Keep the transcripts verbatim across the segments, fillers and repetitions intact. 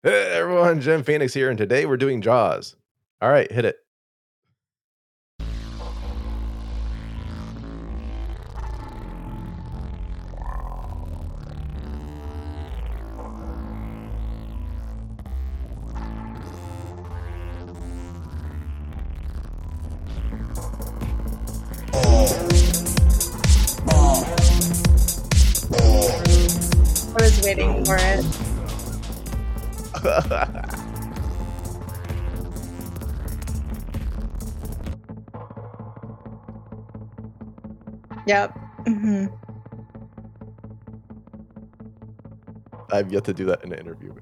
Hey everyone, Jim Phoenix here, and today we're doing Jaws. All right, hit it. I was waiting for it. Yep. hmm I've yet to do that in an interview.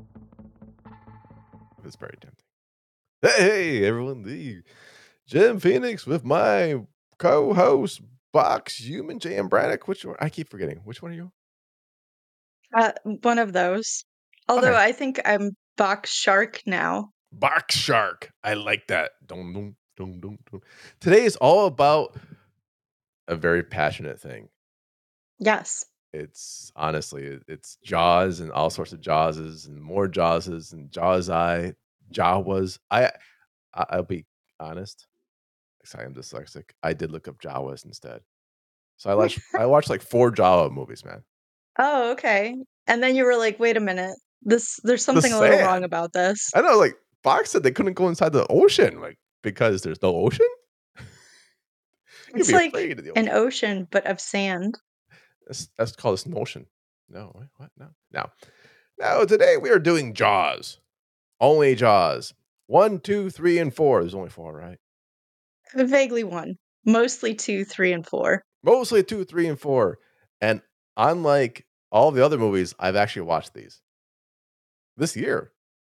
It's very tempting. Hey, hey everyone, the Jim Phoenix with my co-host Box Human J M Braddock. Which one? I keep forgetting. Which one are you? Uh, one of those. Although Okay. I think I'm Box Shark now. Box Shark. I like that. Dum, dum, dum, dum, dum. Today is all about a very passionate thing. Yes. It's honestly, it- it's Jaws and all sorts of Jawses and more Jawses and Jaws I, Jawas. I, I I'll be honest. 'Cause I am dyslexic. I did look up Jawas instead. So I watched I watched like four Jawa movies, man. Oh, okay. And then you were like, wait a minute. This there's The something a little wrong sand. about this. I know, like Fox said they couldn't go inside the ocean, like because there's no ocean. You'd It's be like afraid of the an ocean. ocean, but of sand. That's that's called a motion. No, wait, what? No, no, no. Today we are doing Jaws. Only Jaws. One, two, three, and four. There's only four, right? Vaguely one. Mostly two, three, and four. Mostly two, three, and four. And unlike all the other movies, I've actually watched these this year.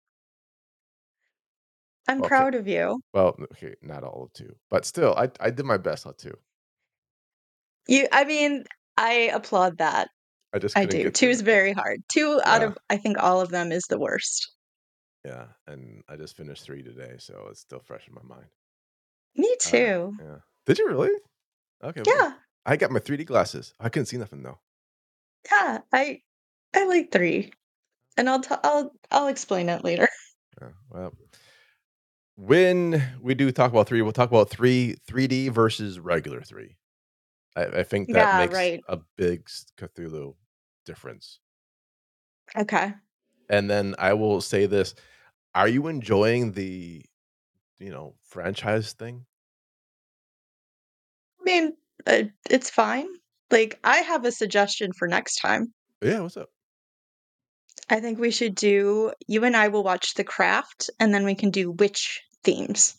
I'm Okay. proud of you. Well, okay, not all of two, but still, I I did my best on two. You I mean, I applaud that. I just I couldn't do. get Two through is it. very hard. Two out Yeah, of I think all of them is the worst. yeah, and I just finished three today, so it's still fresh in my mind. Me Uh, too. yeah. Did you really? Okay, well, Yeah. I got my three D glasses. I couldn't see nothing though. Yeah, I I like three, and I'll t I'll I'll explain it later. Yeah, well, when we do talk about three, we'll talk about three 3D versus regular three. I, I think that Yeah, makes right. a big s- Cthulhu difference. Okay. And then I will say this: Are you enjoying the you know franchise thing? I mean, uh, it's fine. Like, I have a suggestion for next time. Yeah, what's up? I think we should do you and I will watch The Craft, and then we can do witch themes.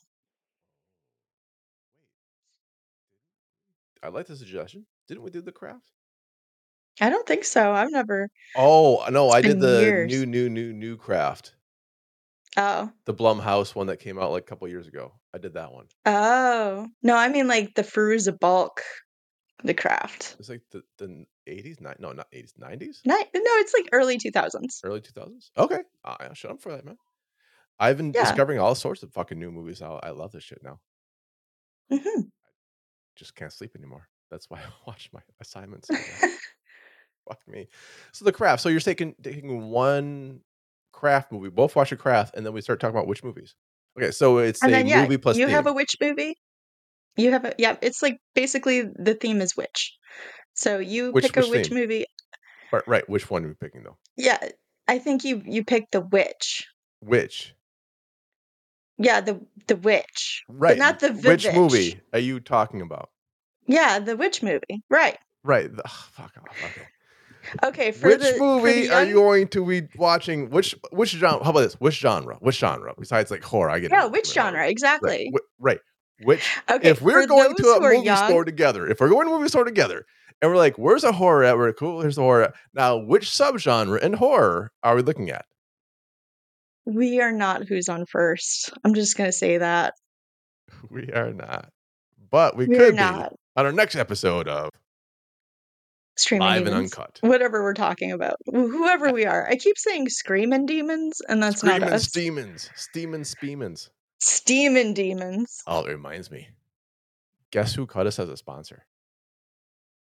I like the suggestion. Didn't we do the craft? I don't think so. I've never Oh no, It's I did been the years. new, new, new, new craft. Oh. The Blumhouse one that came out like a couple years ago. I did that one. Oh. No, I mean, like, the Fairuza Balk The Craft. It's like the the eighties, nine no, not eighties, nineties, Ni no, it's, like, early two thousands. early two thousands. Okay, uh, yeah, shut up for that, man. I've been Yeah. discovering all sorts of fucking new movies. I, I love this shit now. Mhm. Just can't sleep anymore. That's why I watch my assignments. I guess. Fuck me. So the craft. So you're taking taking one craft movie. Both watch a craft, and then we start talking about which movies. Okay, so it's And a then, yeah, movie plus you have theme. a witch movie. You have a yeah, it's like basically the theme is witch. So you Which pick a which witch theme? movie. Right, right. Which one are we picking though? Yeah, I think you you pick the witch. Which? Yeah, the the witch, but Right. not the Which vivitch. movie are you talking about? Yeah, the witch movie. Right. Right. The, ugh, fuck off. Okay. Okay, for Which the for the movie are you young going to be watching? Which which genre? How about this? Which genre? Which genre? Besides like horror, I get Yeah, into which horror. genre? Right. Exactly. Wh- right. Which Okay, if we're for going those to a who are movie young, store together, if we're going to a movie store together, and we're like, "Where's a horror at?" We're cool. Here's a horror. At. Now, which subgenre in horror are we looking at? we are not who's on first. I'm just going to say that. We are not, but we We are could be not on our next episode of streaming Live and demons. Uncut. Whatever we're talking about. Wh- Whoever we are. I keep saying screaming demons and that's not Screaming us. Steamins, Steamin' Speemins. Steaming demons. Oh, it reminds me. Guess who cut us as a sponsor?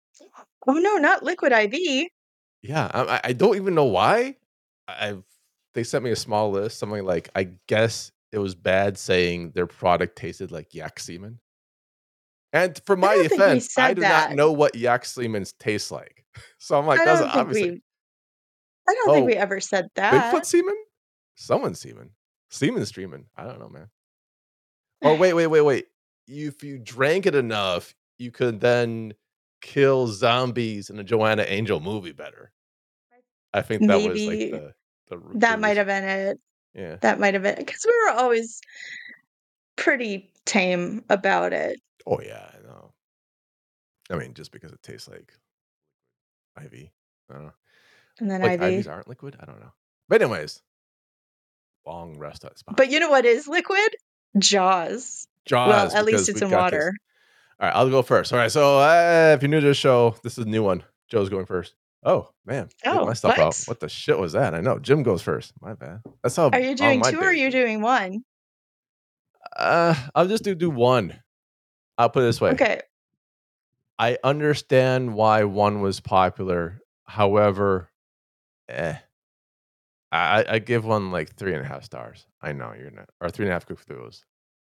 Oh no, not Liquid I V. Yeah, I, I don't even know why. I've they sent me a small list, something like, I guess it was bad saying their product tasted like yak semen. And for I my don't think we defense, I said do not that. know what yak semen tastes like. So I'm like, I that's don't think obviously we I don't think we Oh, ever said that. Bigfoot semen? Someone's semen. Semen streaming. I don't know, man. Or wait, wait, wait, wait. If you drank it enough, you could then kill zombies in a Joanna Angel movie better. I think that was like Maybe the the r the that might reason. have been it. Yeah. That might have been 'cause we were always pretty tame about it. Oh, yeah, I know. I mean, just because it tastes like I V. I don't know. And then Like, I I Vs V. aren't liquid? I don't know. But anyways long rest that spot. But you know what is liquid? Jaws. Well, Jaws, at least because it's we in got this. water. Alright, I'll go first. Alright, so, uh, if you're new to the show, this is a new one. Joe's going first. Oh, man. Take my Oh, stuff out. what? What the shit was that? I know. Jim goes first. My bad. That's how Are you long doing my two or are days you is. doing one? Uh, I'll just do do one. I'll put it this way. Okay. I understand why one was popular. However, eh. I I I give one, like, three and a half stars. I know you're not or three and a half Cthulhus.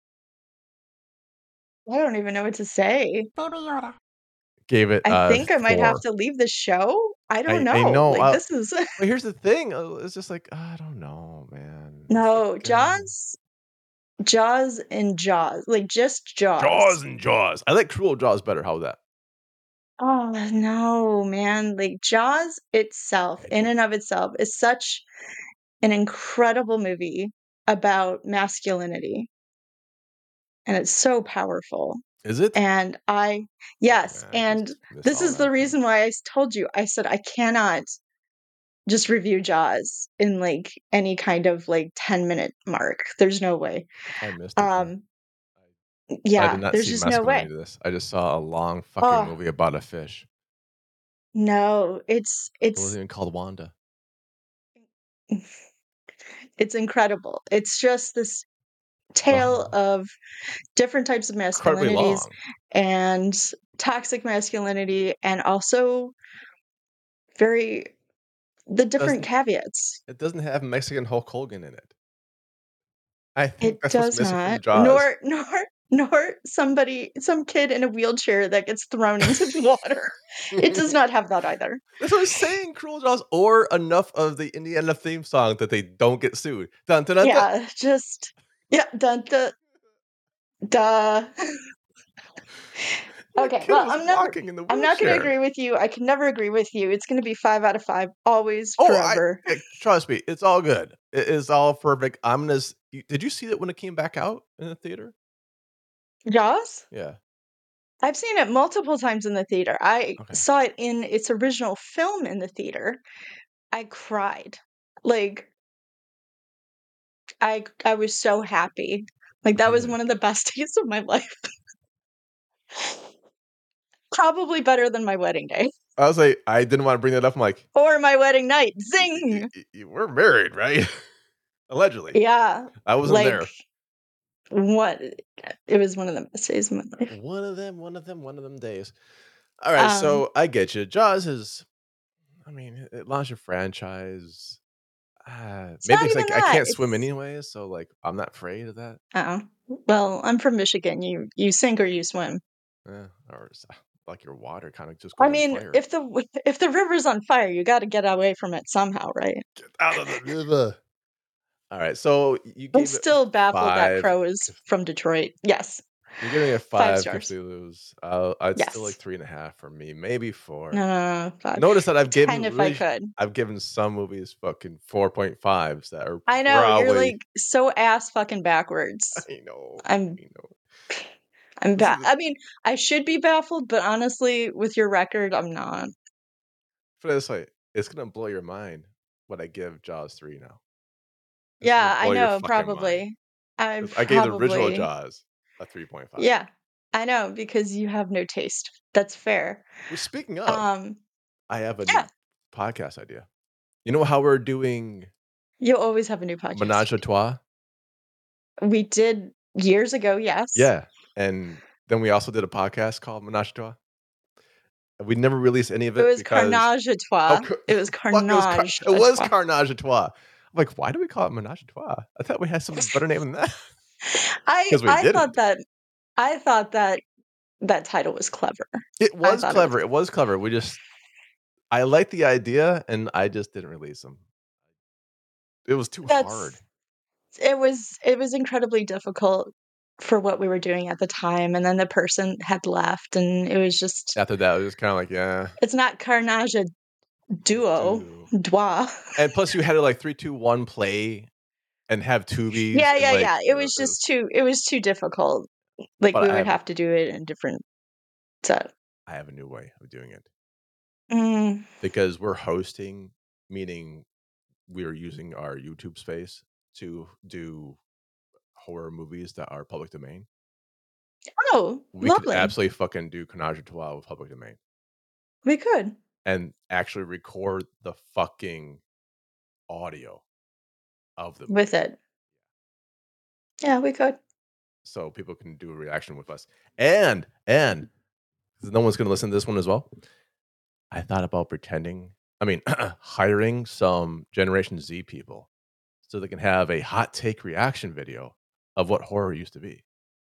I don't even know what to say. Baby Yoda. Gave it I a think I might have four. to leave the show. I don't I I know. know, Like, uh this is but here's the thing, uh, it's just like, I don't know, man. It's like, No, um Jaws Jaws and Jaws, like, just Jaws Jaws. and Jaws. I like Cruel Jaws better. How 'bout that? Oh, no, man. Like, Jaws itself, in and of itself, is such an incredible movie about masculinity. And it's so powerful. Is it? And I Oh, Yes, man. I and just missed this all is the that then. reason why I s told you. I said I cannot just review Jaws in, like, any kind of, like, ten-minute mark. There's no way. I missed it then. Um I M I did yeah, not there's see just no masculinity way. to this. I just saw a long fucking Oh. movie about a fish. No, it's It wasn't it's even called Wanda. It's incredible. It's just this tale Oh. of different types of Incredibly masculinities long. and toxic masculinity and also very the different Doesn't caveats. it doesn't have Mexican Hulk Hogan in it. I think It that's what's does missing from not. Jaws. Nor nor nor somebody some kid in a wheelchair that gets thrown into the water. It does not have that either. That's what I'm saying, Cruel Jaws or enough of the Indiana theme song that they don't get sued. Dun, dun, dun, dun. Yeah, just yeah, dun da Duh. That Okay, kid well, was I'm never walking in the I'm not gonna wheelchair. agree with you. I can never agree with you. It's gonna be five out of five, always, Oh, I forever. eh, trust me, it's all good. It is all perfect. I'm gonna s y did you see it when it came back out in the theater? Jaws? Yeah. I've seen it multiple times in the theater. I Okay. saw it in its original film in the theater. I cried. Like I c I was so happy. Like, that was Really? one of the best days of my life. Probably better than my wedding day. I was like I didn't wanna bring that up. I'm like Or my wedding night. Y y Zing! y y we're married, right? Allegedly. Yeah. I wasn't Like, there. what it was one of the best days of my life. One of them, one of them, one of them days. Alright, Um so I get you. Jaws is I mean, it it launched a franchise. Uh, It's maybe not it's even like I that. can't swim It's anyways, so, like, I'm not afraid of that. Oh. Well, I'm from Michigan. You you sink or you swim. Yeah, or s like your water kinda just I goes on mean, fire. if the w if the river's on fire, you gotta get away from it somehow, right? Get out of the river. Alright, so y you I'm gave it still baffled that five Crow is Cth from Detroit. Yes. You're giving it five five stars. Cthulhus. Uh, I'd still like Yes. three and a half for me, maybe four. No, no, no, no, five. Notice that I've ten given if I really could. I've given some movies fucking four point fives that are I know, you're, probably like, so ass fucking backwards. I know, I'm I know. I'm This ba is I mean, I should be baffled, but honestly, with your record, I'm not. Put it this way, it's gonna blow your mind what I give Jaws three now. It's gonna Yeah, I blow your know, fucking mind. probably. I 'Cause I gave the original probably Jaws a three point five. Yeah. I know, because you have no taste. That's fair. Well, speaking of, Um I have a Yeah. new podcast idea. You know how we're doing You'll always have a new podcast Menage a idea. Trois? We did years ago, yes. Yeah, and then we also did a podcast called Menage a Trois. We never released any of It it was because Carnage a oh, Trois. ca It was fuck, it was car Carnage it a was Trois. Carnage a Trois. Like, why do we call it Ménage à Trois? I thought we had some better name than that. I 'Cause we I thought didn't. that I thought that that title was clever. It I was thought it was clever, it was clever, we just I liked the idea, and I just didn't release 'em. It was too hard. That's it was it was incredibly difficult for what we were doing at the time, and then the person had left, and it was just After that, it was kinda like, yeah. It's not Carnage à Duo Do Trois. And plus you had to, like, three, two, one, play, and have Tubi's, Yeah, and, yeah, like, yeah, it uh, was it was just too it was too difficult. Like, But we I would have a have to do it in different set. I have a new way of doing it. Mm. Because we're hosting, meaning we're using our YouTube space to do horror movies that are public domain. Oh, We could lovely. absolutely fucking do Ménage à Trois with public domain. We could. And actually record the fucking audio of the With movie. it. Yeah, we could. So people can do a reaction with us. And and 'cause no one's gonna listen to this one as well. I thought about pretending I mean, hiring some Generation Z people so they can have a hot take reaction video of what horror used to be.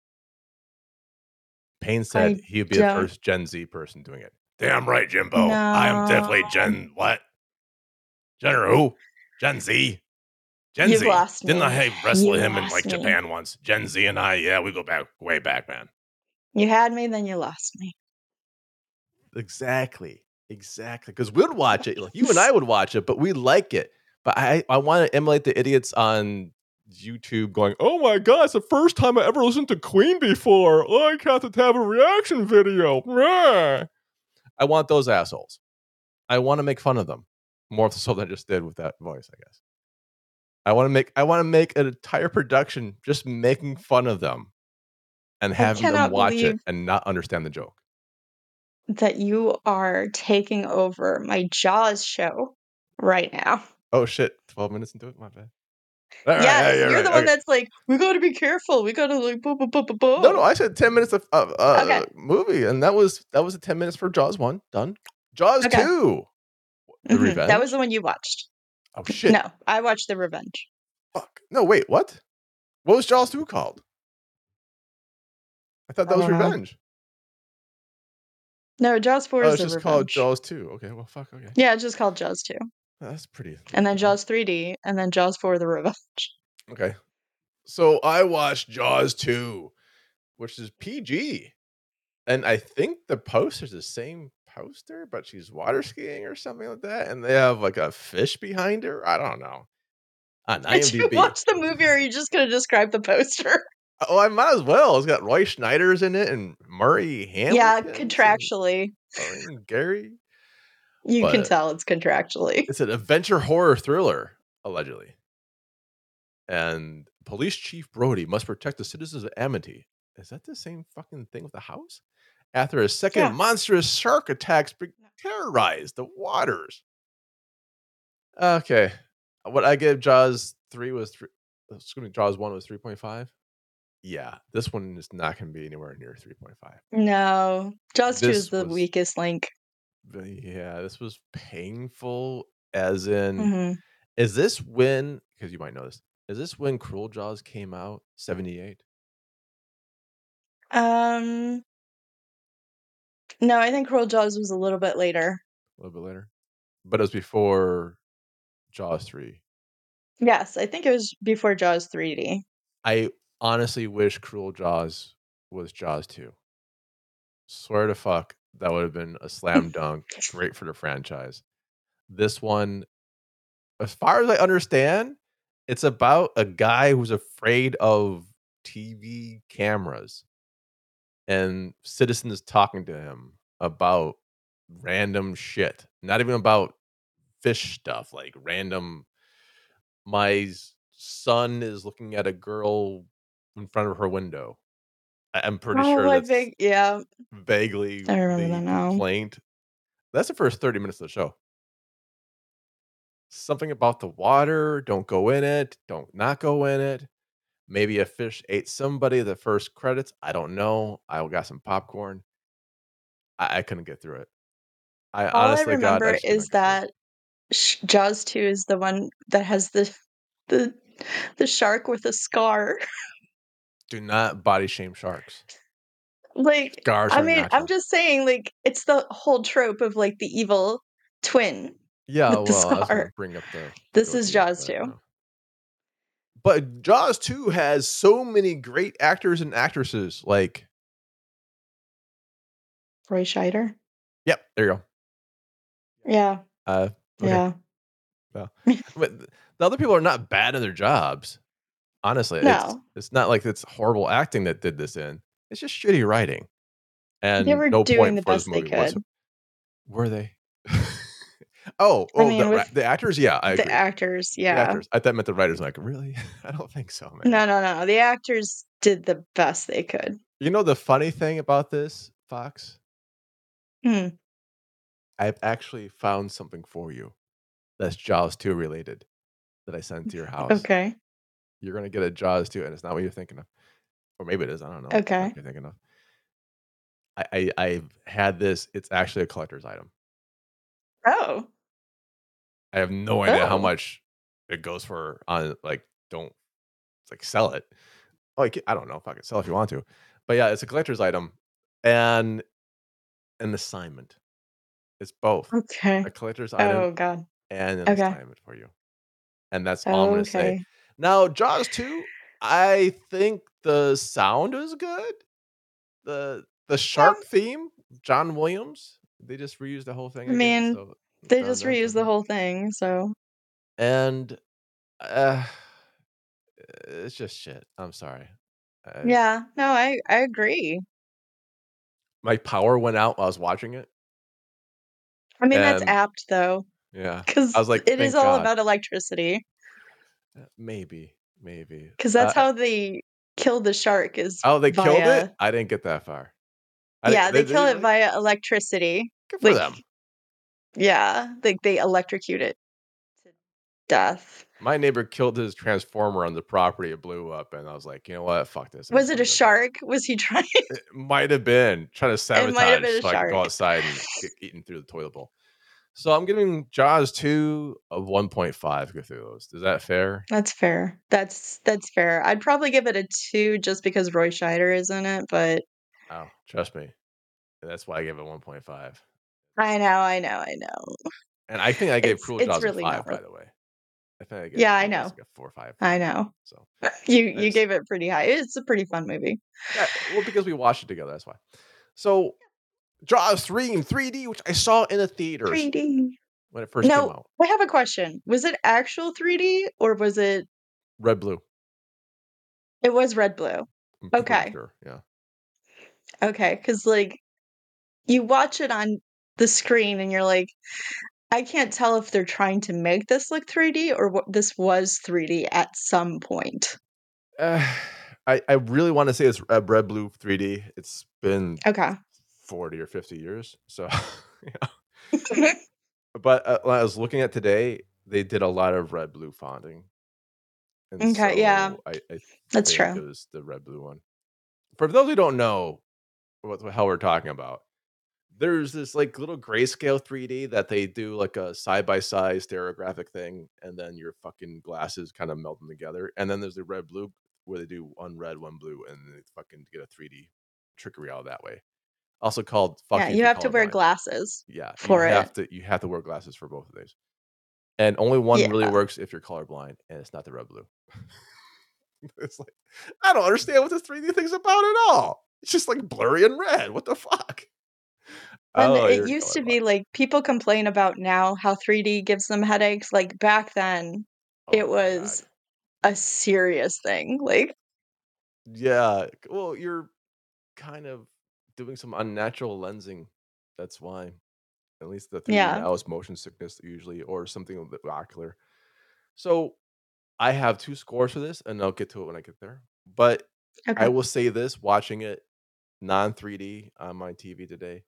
Payne said I he'd be the don't first Gen Z person doing it. "Damn right, Jimbo. I am No. definitely Gen what? Gener who? Gen Z? Gen You've Z. lost Didn't me. I wrestle You him in, lost like, me. Japan once? Gen Z and I, yeah, we go back way back, man." You had me, then you lost me. Exactly. Exactly, 'cause we'd watch it, like, you and I would watch it, but we like it. But I I wanna emulate the idiots on YouTube going, "Oh my god, it's the first time I ever listened to Queen before. I have to have a reaction video. Rah." I want those assholes. I wanna make fun of them more so than I just did with that voice, I guess. I wanna make I wanna make an entire production just making fun of them and I having them cannot watch believe it and not understand the joke. that you are taking over my Jaws show right now. Oh, shit. twelve minutes into it? My bad. Alright, yeah, Yes, you're you're right, the one okay. that's like, "We gotta be careful. We gotta, like, boo, boo, boo, boo, No, no, boo." I said ten minutes of of, uh, Okay. movie, and that was that was the ten minutes for Jaws one, done. Jaws Okay. two. The Mhm, that was Revenge? the one you watched. Oh, shit. No, I watched The Revenge. Fuck. No, wait, what? What was Jaws two called? I thought I that was don't know. Revenge. No, Jaws four Oh, is it's The just called Revenge. Jaws two. Okay, well, fuck, okay. Yeah, it's just called Jaws two. That's pretty And then dumb. Jaws 3D, and then Jaws four: The Revenge. Okay. So, I watched Jaws two, which is PG. And I think the poster's the same poster, but she's water skiing or something like that, and they have, like, a fish behind her? I don't know. On Did you IMDb. watch the movie, or are you just gonna describe the poster? Oh, I might as well. It's got Roy Schneider's in it and Murray Yeah, Hamilton's and contractually. Lorraine Gary. You can But tell it's contractually. it's an adventure horror thriller, allegedly. And Police Chief Brody must protect the citizens of Amity. Is that the same fucking thing with the house? After a second Yeah. monstrous shark attacks b terrorize the waters. Okay. What I give Jaws three was three excuse me, Jaws one was three point five? Yeah, this one is not gonna be anywhere near three point five. No. Jaws two is This the was weakest link. the yeah, this was painful as in Mhm. is this when 'cause you might know this, is this when Cruel Jaws came out? seventy eight? Um No, I think Cruel Jaws was a little bit later. A little bit later? But it was before Jaws three. Yes, I think it was before Jaws 3D. I honestly wish Cruel Jaws was Jaws two. Swear to fuck, that would've been a slam dunk, great for the franchise. This one, as far as I understand, it's about a guy who's afraid of TV cameras and citizens talking to him about random shit. Not even about fish stuff, like random "My s son is looking at a girl in front of her window." I I'm pretty Oh, sure I that's think yeah. vaguely I remember the that now. complaint. That's the first thirty minutes of the show. Something about the water, don't go in it, don't not go in it. Maybe a fish ate somebody the first credits, I don't know. I got some popcorn. I I couldn't get through it. I All I honestly, God, I remember just could is not get through it. that sh Jaws two is the one that has the The the shark with a scar. Do not body shame sharks. Like, Scars I are mean, I'm natural. just saying, like, it's the whole trope of, like, the evil twin Yeah, with the well, I was gonna scar. bring up the the This is goatee, Jaws but two. no. But Jaws two has so many great actors and actresses, like Roy Scheider? Yep, there you go. Yeah. Uh, okay. Yeah. Well, but th the other people are not bad at their jobs. Honestly, it's No. it's not like it's horrible acting that did this in. It's just shitty writing, They and were no doing point the for this best they movie whatso could. Were they? Oh, I oh, the mean, ra with the actors? Yeah, I the agree. actors, The yeah. actors. I thought meant the writers, like, "Really? I don't think so, man." No, no, no, the actors did the best they could. You know the funny thing about this, Fox? Hmm. I've actually found something for you that's Jaws two related that I sent to your house. Okay. You're gonna get a Jaws two, and it's not what you're thinking of. Or maybe it is, I don't know what the fuck Okay. you're thinking of. I I I've had this it's actually a collector's item. Oh. I have no idea how Oh. much it goes for on, like, don't, like, sell it. Like, I don't know if I could sell it if you want to. But, yeah, it's a collector's item and an assignment. It's both Okay. a collector's item Oh god. and an Okay. assignment for you. And that's all I'm gonna say. Okay. Now, Jaws two, I think the sound is good. The the Yeah. shark theme, John Williams, they just reused the whole thing I again, mean, so they dun, just dun, reused the dun. whole thing, so And, uh, it's just shit. I'm sorry. I Yeah. No, I I agree. My power went out while I was watching it. I mean, that's And apt, though, Yeah. I 'cause was like, it is "Thank all God." about electricity. Uh, maybe, maybe. 'Cause Uh, that's eh how they killed the shark is Oh, they killed it? via I didn't get that far. I Yeah, didn't they they they kill it really? via electricity. Good for Like them. Yeah, like, they electrocute it to death. My neighbor killed his transformer on the property, it blew up, and I was like, "You know what? Fuck this, I'm Was just it gonna a go outside." shark? Was he trying It might have been trying to It might have sabotage been a so I could go shark. outside and get eaten through the toilet bowl. So, I'm giving Jaws two a one point five Cthulhus. Is that fair? That's fair. That's that's fair. I'd probably give it a two just because Roy Scheider is in it, but Oh, trust me. That's why I gave it one point five. I know, I know, I know. And I think I gave It's Cruel it's Jaws a really not five, real by the way. I think I gave Yeah, I Cruel Jaws, know. like, a four or five I on that. know. So, You you it's gave it pretty high. It's a pretty fun movie. Yeah, well, because we watched it together, that's why. So, Jaws three in three D, which I saw in the theaters 3D. when it first came No, out. I have a question. Was it actual three D or was it Red Blue. It was red blue. I'm pretty Okay. sure, yeah. Okay, 'cause, like, you watch it on the screen and you're like, "I can't tell if they're trying to make this look three D or what this was three D at some point." Uh, I I really wanna say it's, uh, Red Blue three D. It's been Okay. forty or fifty years, so, yeah. But, uh, when I was looking at today, they did a lot of Red Blue fonting. And M'kay, yeah. so I I That's think it true. was the Red Blue one. For those who don't know what the hell we're talking about, there's this, like, little grayscale three D that they do, like, a side-by-side stereographic thing, and then your fucking glasses kinda melt them together, and then there's the Red Blue where they do one red, one blue, and they fucking get a three D trickery out that way. Also called Yeah, "fuck you you if you're have to wear colorblind." glasses Yeah, you for it. have to you have to wear glasses for both of these. And only one really Yeah. works if you're colorblind, and it's not the Red Blue. It's like, I don't understand what this three D thing's about at all. It's just, like, blurry and red. What the fuck? And Oh, it you're used to be, colorblind. like people complain about now how three D gives them headaches, like, back then, it Oh my was god. a serious thing, like Yeah, c well, you're kind of doing some unnatural lensing. That's why. At least the three D Yeah. now is motion sickness usually or something a bit ocular. So, I have two scores for this, and I'll get to it when I get there. But I Okay. will say this, watching it non three D on my TV today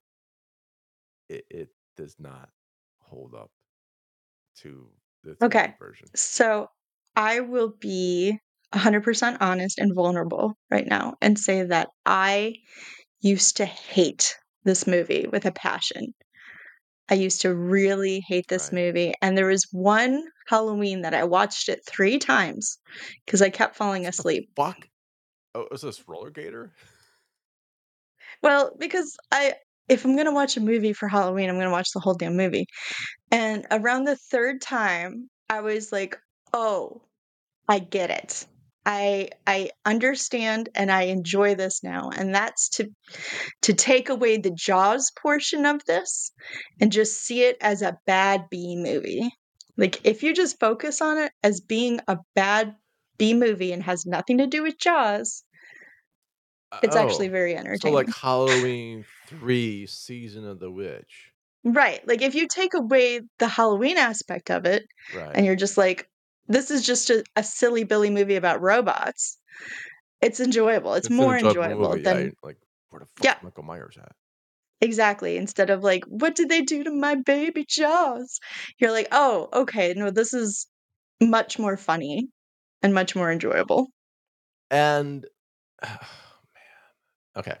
it it does not hold up to the three D Okay. version. So, I will be a hundred percent honest and vulnerable right now and say that I used to hate this movie with a passion. I used to really hate this Right. movie, and there was one Halloween that I watched it three times 'cause I kept falling What the asleep. fuck? Oh, is this Rollergator? Well, because I if I'm gonna watch a movie for Halloween, I'm gonna watch the whole damn movie, and around the third time, I was like, "Oh, I get it. I I understand, and I enjoy this now," and that's to to take away the Jaws portion of this and just see it as a bad B movie. Like, if you just focus on it as being a bad B movie and has nothing to do with Jaws Uh, it's actually oh, very so, like, entertaining. Halloween three: Season of the Witch. Right, like, if you take away the Halloween aspect of it, and Right. you're just like, "This is just a a silly Billy movie about robots," it's enjoyable, it's It's an more enjoyable enjoyable movie, yeah, than you're like, "Where the fuck's Yeah. Michael Myers at?" Exactly, instead of like, "What did they do to my baby Jaws?" You're like, "Oh, okay, no, this is much more funny and much more enjoyable." And oh, man. Okay.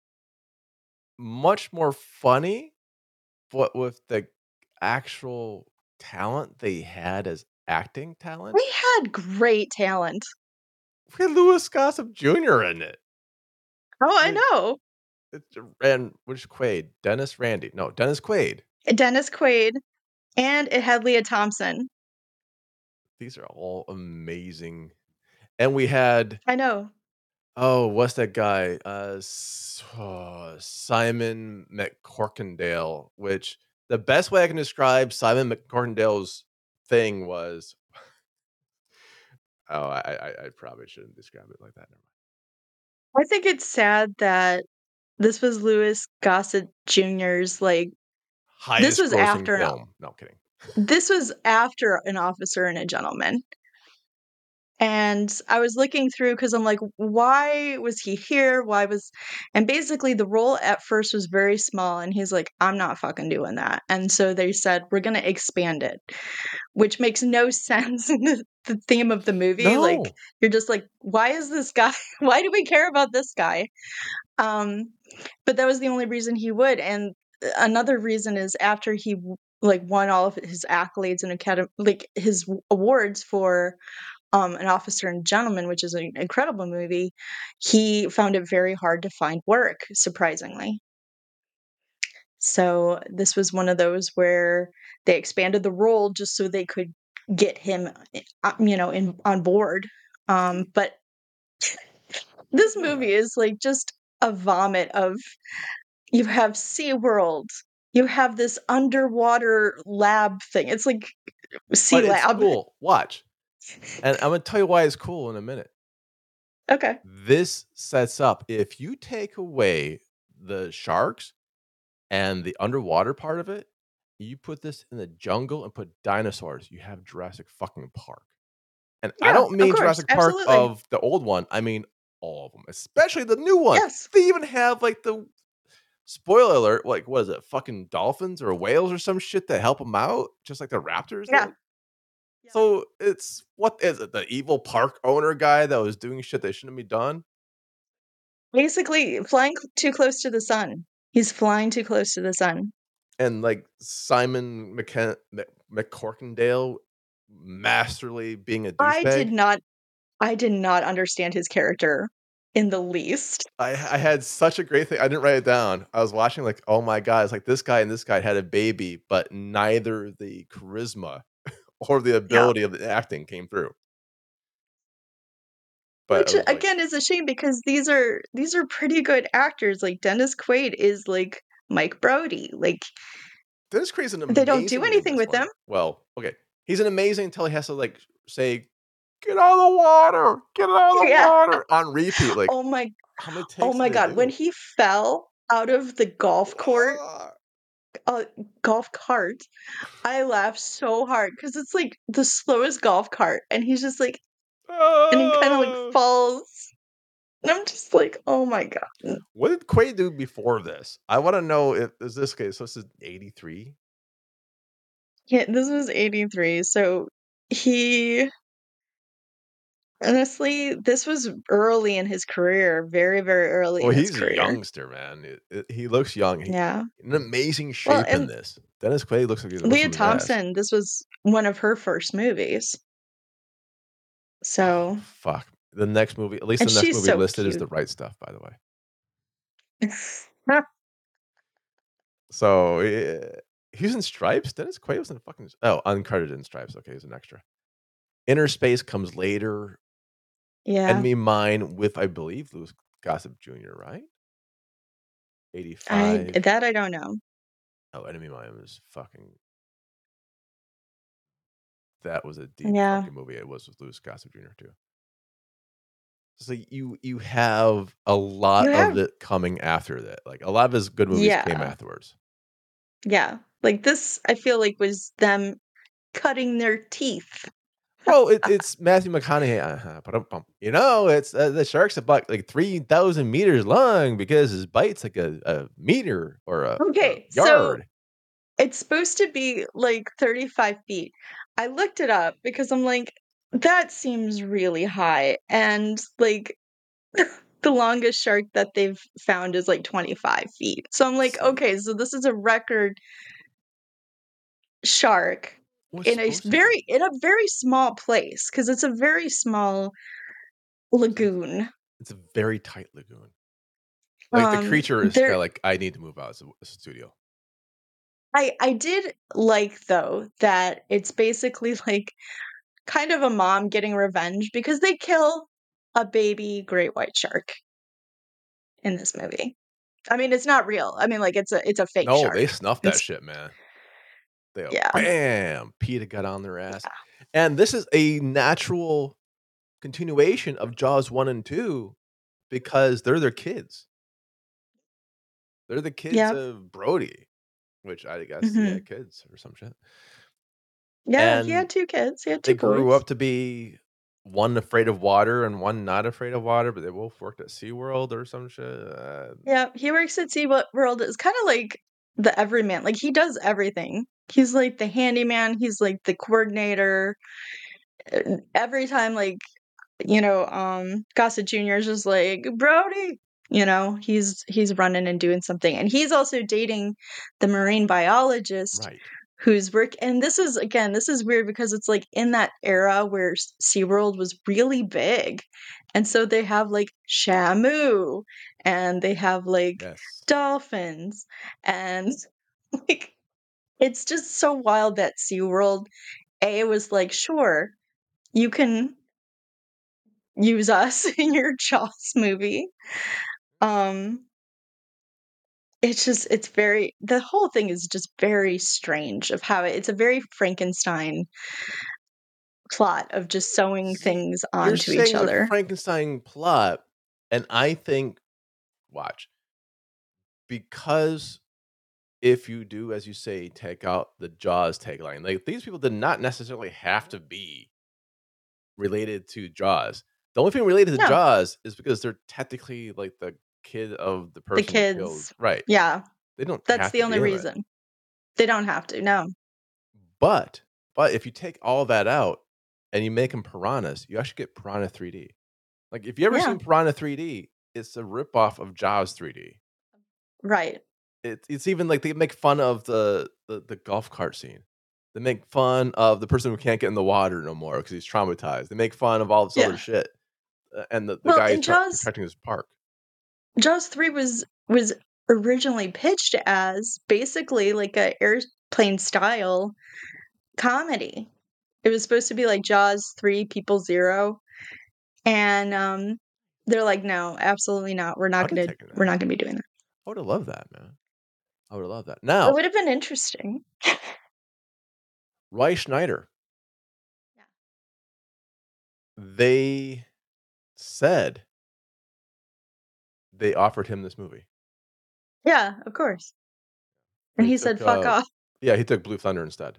Much more funny, but with the actual talent they had as acting talent? We had great talent. We had Louis Gossett Junior in it. Oh, I I mean, know. it's a and which Quaid? Dennis Randy no, Dennis Quaid. Dennis Quaid, and it had Leah Thompson. These are all amazing, and we had I know. oh, what's that guy? Uh, S uh, Simon MacCorkindale, which the best way I can describe Simon MacCorkindale's thing was oh, I I I probably shouldn't describe it like that, never mind. I think it's sad that this was Louis Gossett Junior's, like this Highest was grossing after an o film. No, I'm kidding. this was after An Officer and a Gentleman. And I was looking through 'cause I'm like, "W why was he here? Why was" and basically, the role at first was very small, and he's like, "I'm not fucking doing that," and so they said, "We're gonna expand it," which makes no sense in the the theme of the movie, like, No. you're just like, "Why is this guy why do we care about this guy?" Um, but that was the only reason he would, and a another reason is after he w like, won all of his accolades and acade like, his w awards for, um, An Officer and Gentleman, which is an incredible movie, he found it very hard to find work, surprisingly. So, this was one of those where they expanded the role just so they could get him, eh, uh, you know, in on board, um, but this No, that movie is, like, just a vomit of you have SeaWorld, you have this underwater lab thing, it's like But it's Sealab. cool, watch, and Imma tell you why it's cool in a minute. Okay. This sets up if you take away the sharks and the underwater part of it, you put this in the jungle and put dinosaurs, you have Jurassic fucking Park. And I Yeah, don't of mean course, Jurassic Park absolutely. of the old one, I mean all of 'em, especially the new ones. Yes. They even have, like, the spoiler alert, like, what is it, fucking dolphins or whales or some shit that help 'em out, just like the raptors Yeah. did. So, it's what is it, the evil park owner guy that was doing shit that shouldn't be done? Basically, flying c too close to the sun. He's flying too close to the sun. And, like, Simon McKen Mc McCorkindale masterly being a I did douchebag. not I did not understand his character in the least. I I had such a great thing I didn't write it down. I was watching, like, oh my god, it's like this guy and this guy had a baby, but neither the charisma or the Yeah. ability of the acting came through. But it Which, was like again, is a shame because these are these are pretty good actors, like, Dennis Quaid is, like, Mike Brody, like Dennis Quaid's an they don't do amazing in anything this with one. him. Well, okay, he's an amazing until he has to, like, say, "Get out of the water! Get out of the Yeah. water!" on repeat, like, Oh my how many oh takes my did they god, when do? he fell out of the golf court uh, golf cart, I laughed so hard 'cause it's, like, the slowest golf cart, and he's just like and he kinda, like, Oh. falls, and I'm just like, "Oh my god." What did Quaid do before this? I wanna know if is this okay, so this is eighty three? Yeah, this was eighty three, so he Honestly, this was early in his career, very, very early Well, in his he's a career. youngster, man. It it he looks young. He Yeah. in amazing Well, shape in and this. Dennis Quaid looks like he's Leah whipping his ass. Thompson, this was one of her first movies. Oh, So fuck. The next movie at least and the next she's movie so listed is cute. The Right Stuff, by the way. So, eh, he's in Stripes? Dennis Quaid was in fucking oh, uncredited in Stripes, okay, he's an extra. Inner Space comes later. Yeah. Enemy Mine with, I believe, Louis Gossett Junior, right? I eighty-five. that I don't know. Oh, Enemy Mine was fucking that was a deep Yeah. fucking movie. It was with Louis Gossett Junior too. So you you have a lot You of have it coming after that. Like, a lot of his good movies came Yeah. afterwards. Yeah. Like, this, I feel like, was them cutting their teeth. Well, it it's Matthew McConaughey, uh-huh, ba-dum-bum. You know, it's, uh, the shark's about, like, three thousand meters long because his bite's like a a meter or a a Okay, so yard. it's supposed to be, like, thirty-five feet. I looked it up because I'm like, "That seems really high," and, like, the longest shark that they've found is, like, twenty-five feet. So I'm like, See? "Okay, so this is a record" shark Well, it's in a s supposed to be. very in a very small place 'cause it's a very small It's a lagoon. it's a very tight lagoon. Like, the Um, creature is there kinda like, "I need to move out of the studio." I I did like, though, that it's basically, like, kind of a mom getting revenge because they kill a baby great white shark in this movie. I mean, it's not real. I mean, like, it's a it's a fake No, they shark. snuffed that It's shit, man. They go, Yeah. "Bam!" PETA got on their ass. Yeah. And this is a natural continuation of Jaws one and two because they're their kids. They're the kids Yep. of Brody, which I guess he Mhm. had kids or some shit. Yeah, he And had two kids. He had they two grew boys. up to be one afraid of water and one not afraid of water, but they both worked at SeaWorld or some shit, uh Yeah, he works at SeaWor World. It's kinda like the everyman. Like, he does everything. He's, like, the handyman. He's, like, the coordinator. Uh, every time, like, you know, um, Gossett Junior is just like, "Brody!" You know? He's he's running and doing something. And he's also dating the marine biologist Right. who's work and this is again, this is weird because it's, like, in that era where S SeaWorld was really big. And so they have, like, Shamu, and they have, like, Yes. dolphins, and, like, it's just so wild that SeaWorld, A, was like, "Sure. You can" "use us in your Jaws movie." Um it's just it's very the whole thing is just very strange of how it's a very Frankenstein plot of just sewing See, things you're onto each saying the other. Frankenstein plot, and I think watch because if you do, as you say, take out the Jaws tagline, like, these people did not necessarily have to be related to Jaws. The only thing related to No. Jaws is because they're technically, like, the kid of the The person who killed kids. right. Yeah. They don't That's have the to only be in it. reason. They don't have to, no. But but if you take all that out and you make 'em piranhas, you actually get Piranha 3D. Like, if you ever Yeah. seen Piranha 3D, it's a rip-off of Jaws 3D. Right. It's it's even like they make fun of the the the golf cart scene. They make fun of the person who can't get in the water no more 'cause he's traumatized. They make fun of all this other Yeah. shit, uh, and the the Well, guy is in try Jaws protecting his park. Jaws 3 was was originally pitched as basically like a airplane-style comedy. It was supposed to be like Jaws three: People Zero, and, um, they're like, "No, absolutely not. We're I not would've gonna taken we're that. not gonna be doing that." I would've loved that, man. I would've loved that. It Now would've been interesting. Roy Schneider Yeah. they said they offered him this movie. Yeah, of course. And But he he said, took, "Fuck uh off." yeah, he took Blue Thunder instead.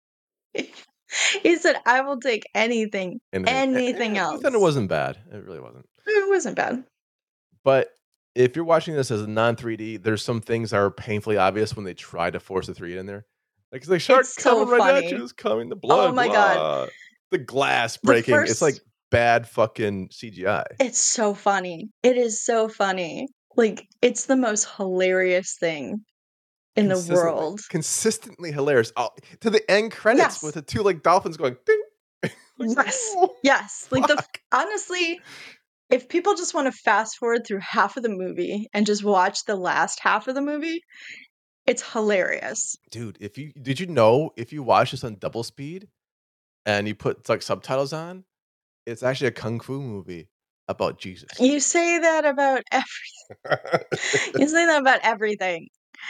He said, "I will take anything, Anything eh anything eh, Blue Thunder else." wasn't bad. It really wasn't. It wasn't bad. But if you're watching this as a non three D, there's some things that are painfully obvious when they try to force a three D in there. Like, it's like, It's "Shark so coming right at you. funny. It's coming. The Oh blood, my god. blah." The glass The breaking. It's like first bad fucking C G I. It's so funny. It is so funny. Like, it's the most hilarious thing in the Consistently, world. consistently hilarious. Oh, to the end credits with Yes. the two, like, dolphins going, "Ding." Like, Yes. "Oh, Yes. Like, the f fuck." honestly, if people just wanna fast forward through half of the movie and just watch the last half of the movie, it's hilarious. Dude, if you did you know if you watch this on double speed and you put, like, subtitles on, it's actually a kung fu movie about Jesus. You say that about every you say that about everything.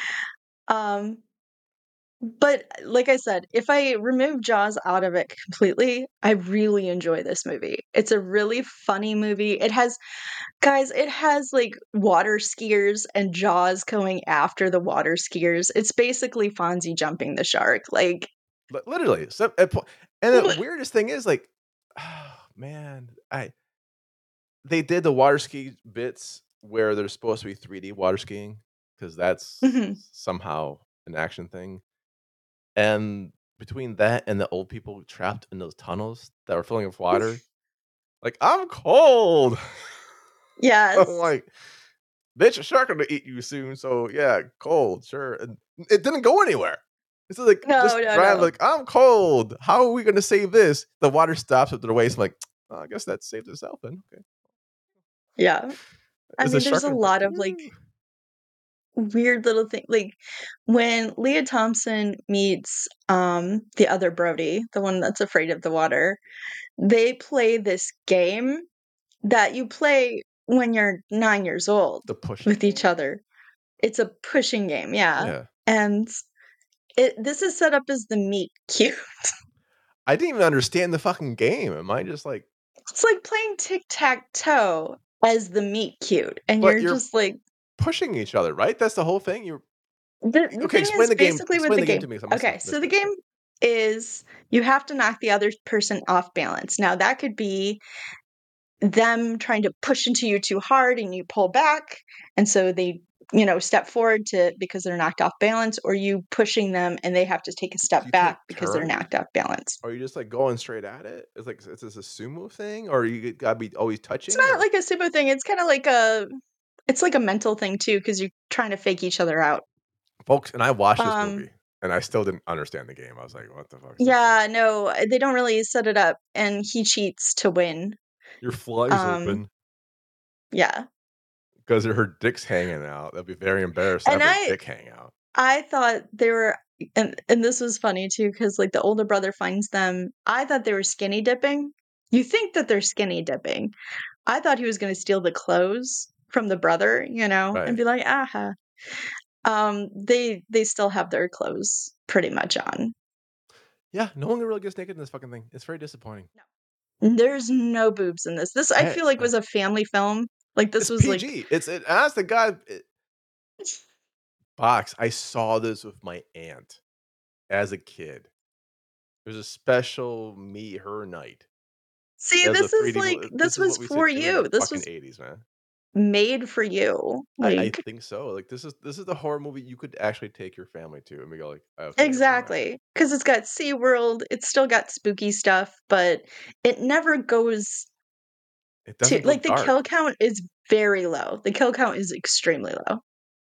Um, but like I said, if I remove Jaws out of it completely, I really enjoy this movie. It's a really funny movie. It has guys, it has, like, water skiers and Jaws going after the water skiers. It's basically Fonzie jumping the shark, like Li literally, so at po and the weirdest thing is, like, oh, man, I they did the water ski bits where there's supposed to be three D water skiing, 'cause that's Mhm. somehow an action thing, and between that and the old people trapped in those tunnels that were filling with water, like, "I'm cold." I'm Yes. like, "Bitch, a shark gonna eat you soon, so yeah, cold, sure," and it didn't go anywhere. It's like, No, just no, drive no. like, "I'm cold. How are we gonna save this?" The water stops at their waist, I'm like, "Well, I guess that saved itself then, okay." Yeah. I Is the mean, there's shark a gonna break lot of, like through? weird little thing like, when Leah Thompson meets, um, the other Brody, the one that's afraid of the water, they play this game that you play when you're nine years old The pushing with each game? other. It's a pushing game, yeah, Yeah. and it this is set up as the meet cute. I didn't even understand the fucking game. Am I just like It's like playing tic-tac-toe as the meet cute, and But you're you're just like pushing each other, right? That's the whole thing? You're The e the okay, thing explain is the game basically with explain the the game game to me 'cause I must have okay, so missed the it, game okay. is you have to knock the other person off balance. Now that could be them trying to push into you too hard and you pull back, and so they, you know, step forward to because they're knocked off balance, or you pushing them and they have to take a Do step you back take because they're turns? knocked off balance. Or are you just, like, going straight at it? It's like is this a sumo thing, or you gotta be always It's touching, not or like a sumo thing, it's kinda like a it's like a mental thing too 'cause you're trying to fake each other out. Folks, and I watched this Um movie, and I still didn't understand the game. I was like, "What the fuck is this shit?" Yeah, no, uh, they don't really set it up, and he cheats to win. "Your fly's Um open." Yeah. 'Cause her dick's hanging out. That'd be very embarrassed to And have her I dick hang out. I thought they were and and this was funny too 'cause, like, the older brother finds them I thought they were skinny dipping. You think that they're skinny dipping. I thought he was gonna steal the clothes from the brother, you know, and Right. be like, "Aha." Um, they they still have their clothes pretty much on. Yeah, no one really gets naked in this fucking thing. It's very disappointing. No. There's no boobs in this. This, I I feel like, uh was a family film. Like, this It's was, like PG. It's it honest to God, it Box, I saw this with my aunt as a kid. It was a special me-her night. See, It was a this three is D like mo this this is was what we used to for do in the you. This fucking was eighties, man. made for you. I I Like think so. Like, this is this is the horror movie you could actually take your family to, and we go like, "Okay, you're gonna like it." Exactly. 'Cause it's got SeaWorld, it's still got spooky stuff, but it never goes It to doesn't go like, the kill dark. count is very low. The kill count is extremely low.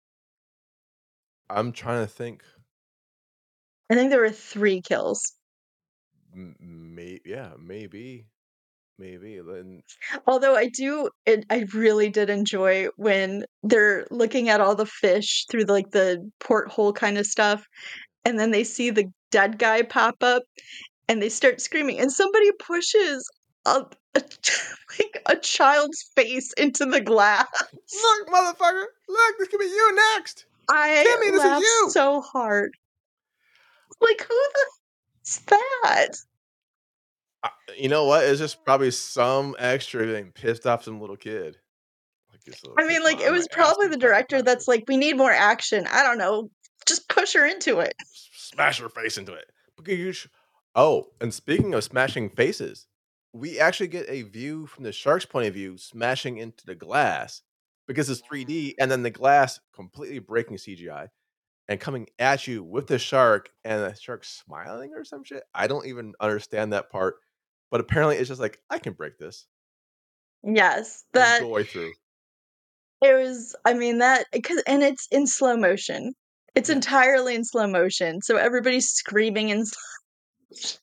I'm trying to think. I think there were three kills. M may yeah, maybe. Maybe, then Although I do it I really did enjoy when they're looking at all the fish through, like, the porthole kinda stuff, and then they see the dead guy pop up, and they start screaming, and somebody pushes a a ch like, a child's face into the glass. "Look, motherfucker! Look, this could be you next! I Timmy, this is laughed you!" so hard. Like, who the is that? Uh, you know what? It's just probably some extra getting pissed off some little kid. Like, "This little I mean, kid's like, not it on my was ass probably these the entire director time, too." that's like, "We need more action." I don't know. Just push her into it. S smash her face into it. Oh, and speaking of smashing faces, we actually get a view from the shark's point of view smashing into the glass because it's three D, and then the glass completely breaking CGI and coming at you with the shark, and the shark smiling or some shit? I don't even understand that part, but apparently, it's just like, "I can break this." Yes, And that go right through. it was I mean, that 'cause and it's in slow motion. It's Yes. entirely in slow motion, so everybody's screaming in slow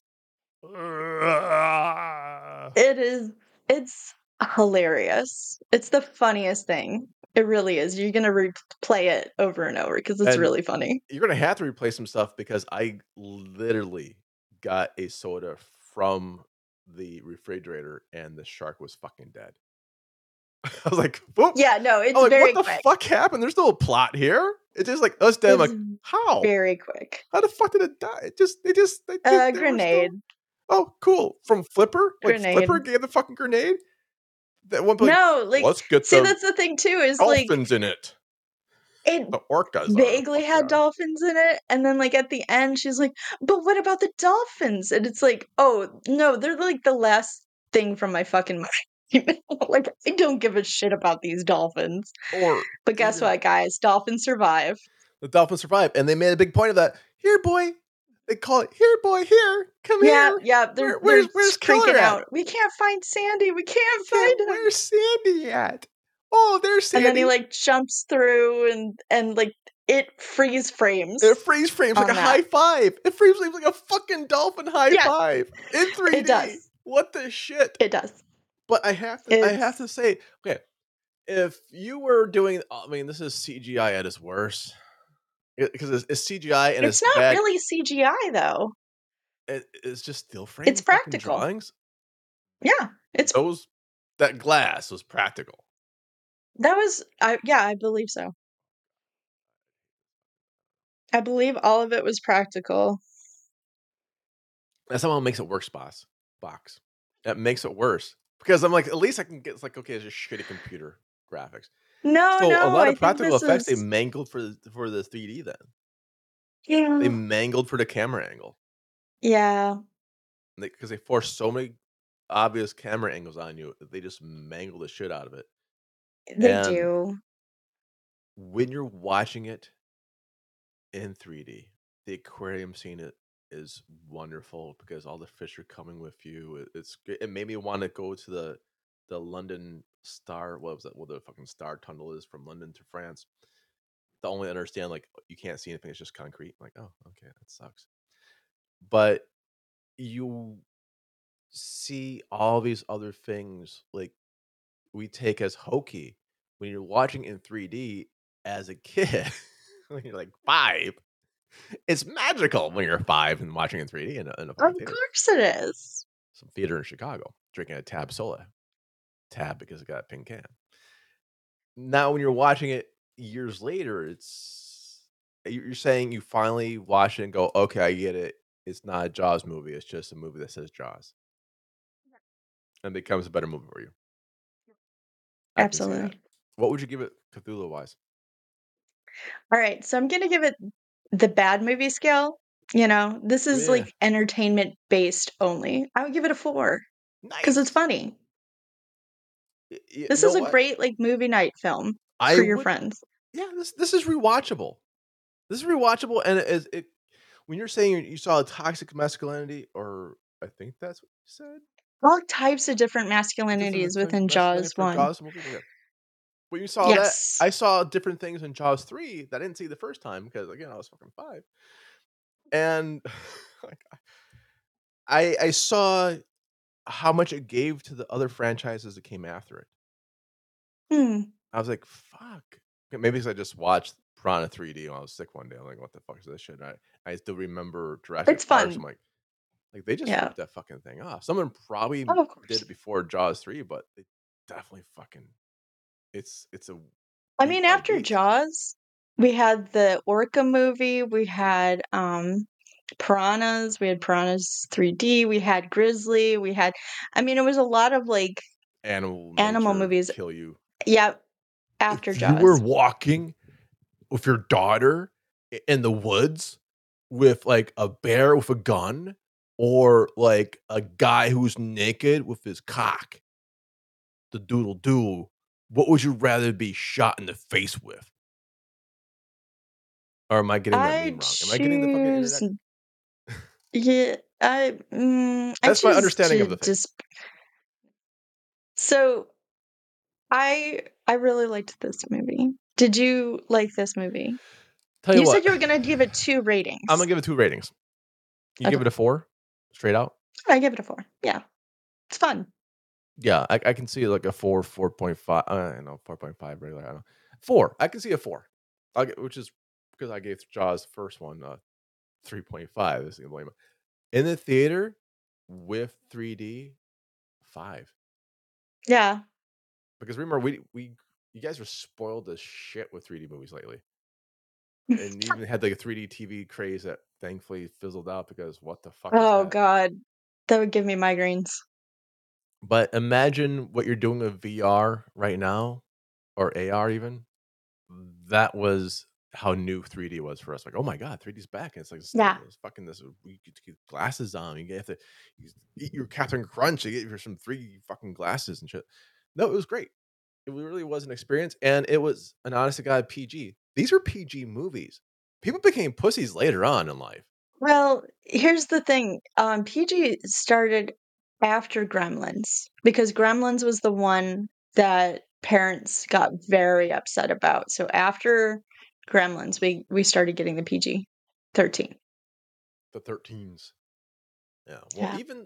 It is it's hilarious. It's the funniest thing. It really is. You're gonna replay it over and over 'cause it's And really funny. you're gonna have to replace some stuff because I literally got a soda from the refrigerator, and the shark was fucking dead. I was like, "Whoop." Yeah, no, I'm it's like, "What very the quick. fuck happened? There's no plot here." It's just like us dead. I'm It's like, "How? very quick. How the fuck did it die?" It just they just they they A they were still grenade. "Oh, cool." From Flipper? Like, Flipper Grenade. gave the fucking grenade? That one point, No, like "Let's get see, the that's the thing too is, like dolphins in it." it The orcas are the vaguely fuck had yeah. dolphins in it, and then, like, at the end, she's like, "But what about the dolphins?" And it's like, "Oh, no, they're, like, the last thing from my fucking mind." Like, I don't give a shit about these dolphins. Or But guess even what, guys? Dolphins survive. the dolphins survived, and they made a big point of that. "Here, boy." They call it, "Here, boy, here. Come Yep, here. yep, they're Where they're where's where's Killer freaking at?" out. "We can't find Sandy, we "We can't can't find him." where's Sandy at?" "Oh, there's And then he, Sandy." like, jumps through and and, like, it freeze It frames freeze frames like a on high that. five. It freeze frames like a fucking dolphin high Yes! five in It three D. does. What the shit? It does. But I have to I have It's to say, okay, if you were doing I mean, this is C G I at its worst. It 'cause it's it's C G I and It's it's not bad really C G I, though. It it's just still It's frame fucking practical. drawings? Yeah, it's Those that glass was practical. That was I yeah, I believe so. I believe all of it was practical. That somehow makes it worse, boss box. That makes it worse, because I'm like, at least I can get it's like, okay, it's just shitty computer graphics. No, So, a no, lot I of think practical this effects, they is mangled for the for the three D then. They Yeah. mangled for the camera angle. Yeah. Like, 'cause they forced so many obvious camera angles on you, they just mangle the shit out of it. They And do. when you're watching it in three D, the aquarium scene it is wonderful because all the fish are coming with you, it it's g it made me wanna go to the the London Star what was that what the fucking Star Tunnel is from London to France. To only understand, like, you can't see anything, it's just concrete. I'm like, "Oh, okay, that sucks." But you see all these other things, like, we take as hokey when you're watching in three D as a kid, when you're, like, five. It's magical when you're five and watching in three D in a in a Of fucking theater. course it is. Some theater in Chicago, drinking a Tab Soda. Tab because it got a pink can. Now when you're watching it years later, it's you you're saying you finally watch it and go, "Okay, I get it. It's not a Jaws movie, it's just a movie that says Jaws." And becomes a better movie for you. I can see that. Absolutely. What would you give it Cthulhu-wise? Alright, so I'm gonna give it the bad movie scale, you know? This is, Yeah. like, entertainment-based only. I would give it a four 'cause it's Nice! funny. Y y This know is a what? great, like, movie night film I for your would friends. yeah, this this is rewatchable. This is rewatchable, and it is it when you're saying you you saw a toxic masculinity or I think that's what you said? All types of different Just in the masculinities types of within masculinity Jaws for one. Jaws movie? Okay. When you saw that, Yes. I saw different things in Jaws three that I didn't see the first time because, again, I was fucking five. And, like, I I saw how much it gave to the other franchises that came after it. Hmm. I was like, "Fuck." Maybe 'cause I just watched Piranha 3D when I was sick one day. I'm like, "What the fuck is this shit?" I I still remember Jurassic It's Parks. I'm fun. like like, they just Yeah. ripped that fucking thing off. Someone probably Oh, of did course. it before Jaws three, but they definitely fucking it's it's a I beat mean, by after beat. Jaws, we had the Orca movie, we had, um, Piranhas, we had Piranhas 3D, we had Grizzly, we had I mean, it was a lot of, like Animal animal nature movies kill you. Yep, after If you were Jaws. walking with your daughter I in the woods with, like, a bear with a gun or, like, a guy who's naked with his cock the doodle doo, what would you rather be shot in the face with? Or am I getting that I meme wrong? Am I getting the fucking choose internet n Yeah, I mm, I That's my choose understanding of to the thing. just So I I really liked this movie. Did you like this movie? Tell you You said what, you were gonna give it two I'm gonna ratings. give it two ratings. You give Okay. it a four, straight out? I give it a four. Yeah. It's fun. Yeah, I I can see like a four, four point five. Uh, I know four point five regular. I don't know. four. I can see a four. I get, which is because I gave Jaws first one uh three point five. This is gonna blame it. In the theater with three D, five. Yeah. Because remember we we you guys were spoiled as shit with three D movies lately. And you even had like a three D T V craze that thankfully fizzled out because what the fuck is Oh that? god. That would give me migraines. But imagine what you're doing with V R right now, or A R even. That was how new three D was for us. Like, oh my god, three D's back, and it's like it's, Yeah. it's fucking this. You get to get glasses on. You have to you eat your Captain Crunch. You get your some three D fucking glasses and shit. No, it was great. It really was an experience, and it was an honest to god P G. These are P G movies. People became pussies later on in life. Well, here's the thing. Um, P G started after Gremlins because Gremlins was the one that parents got very upset about. So after Gremlins, we we started getting the P G thirteen. The thirteens. Yeah. Well, Yeah. even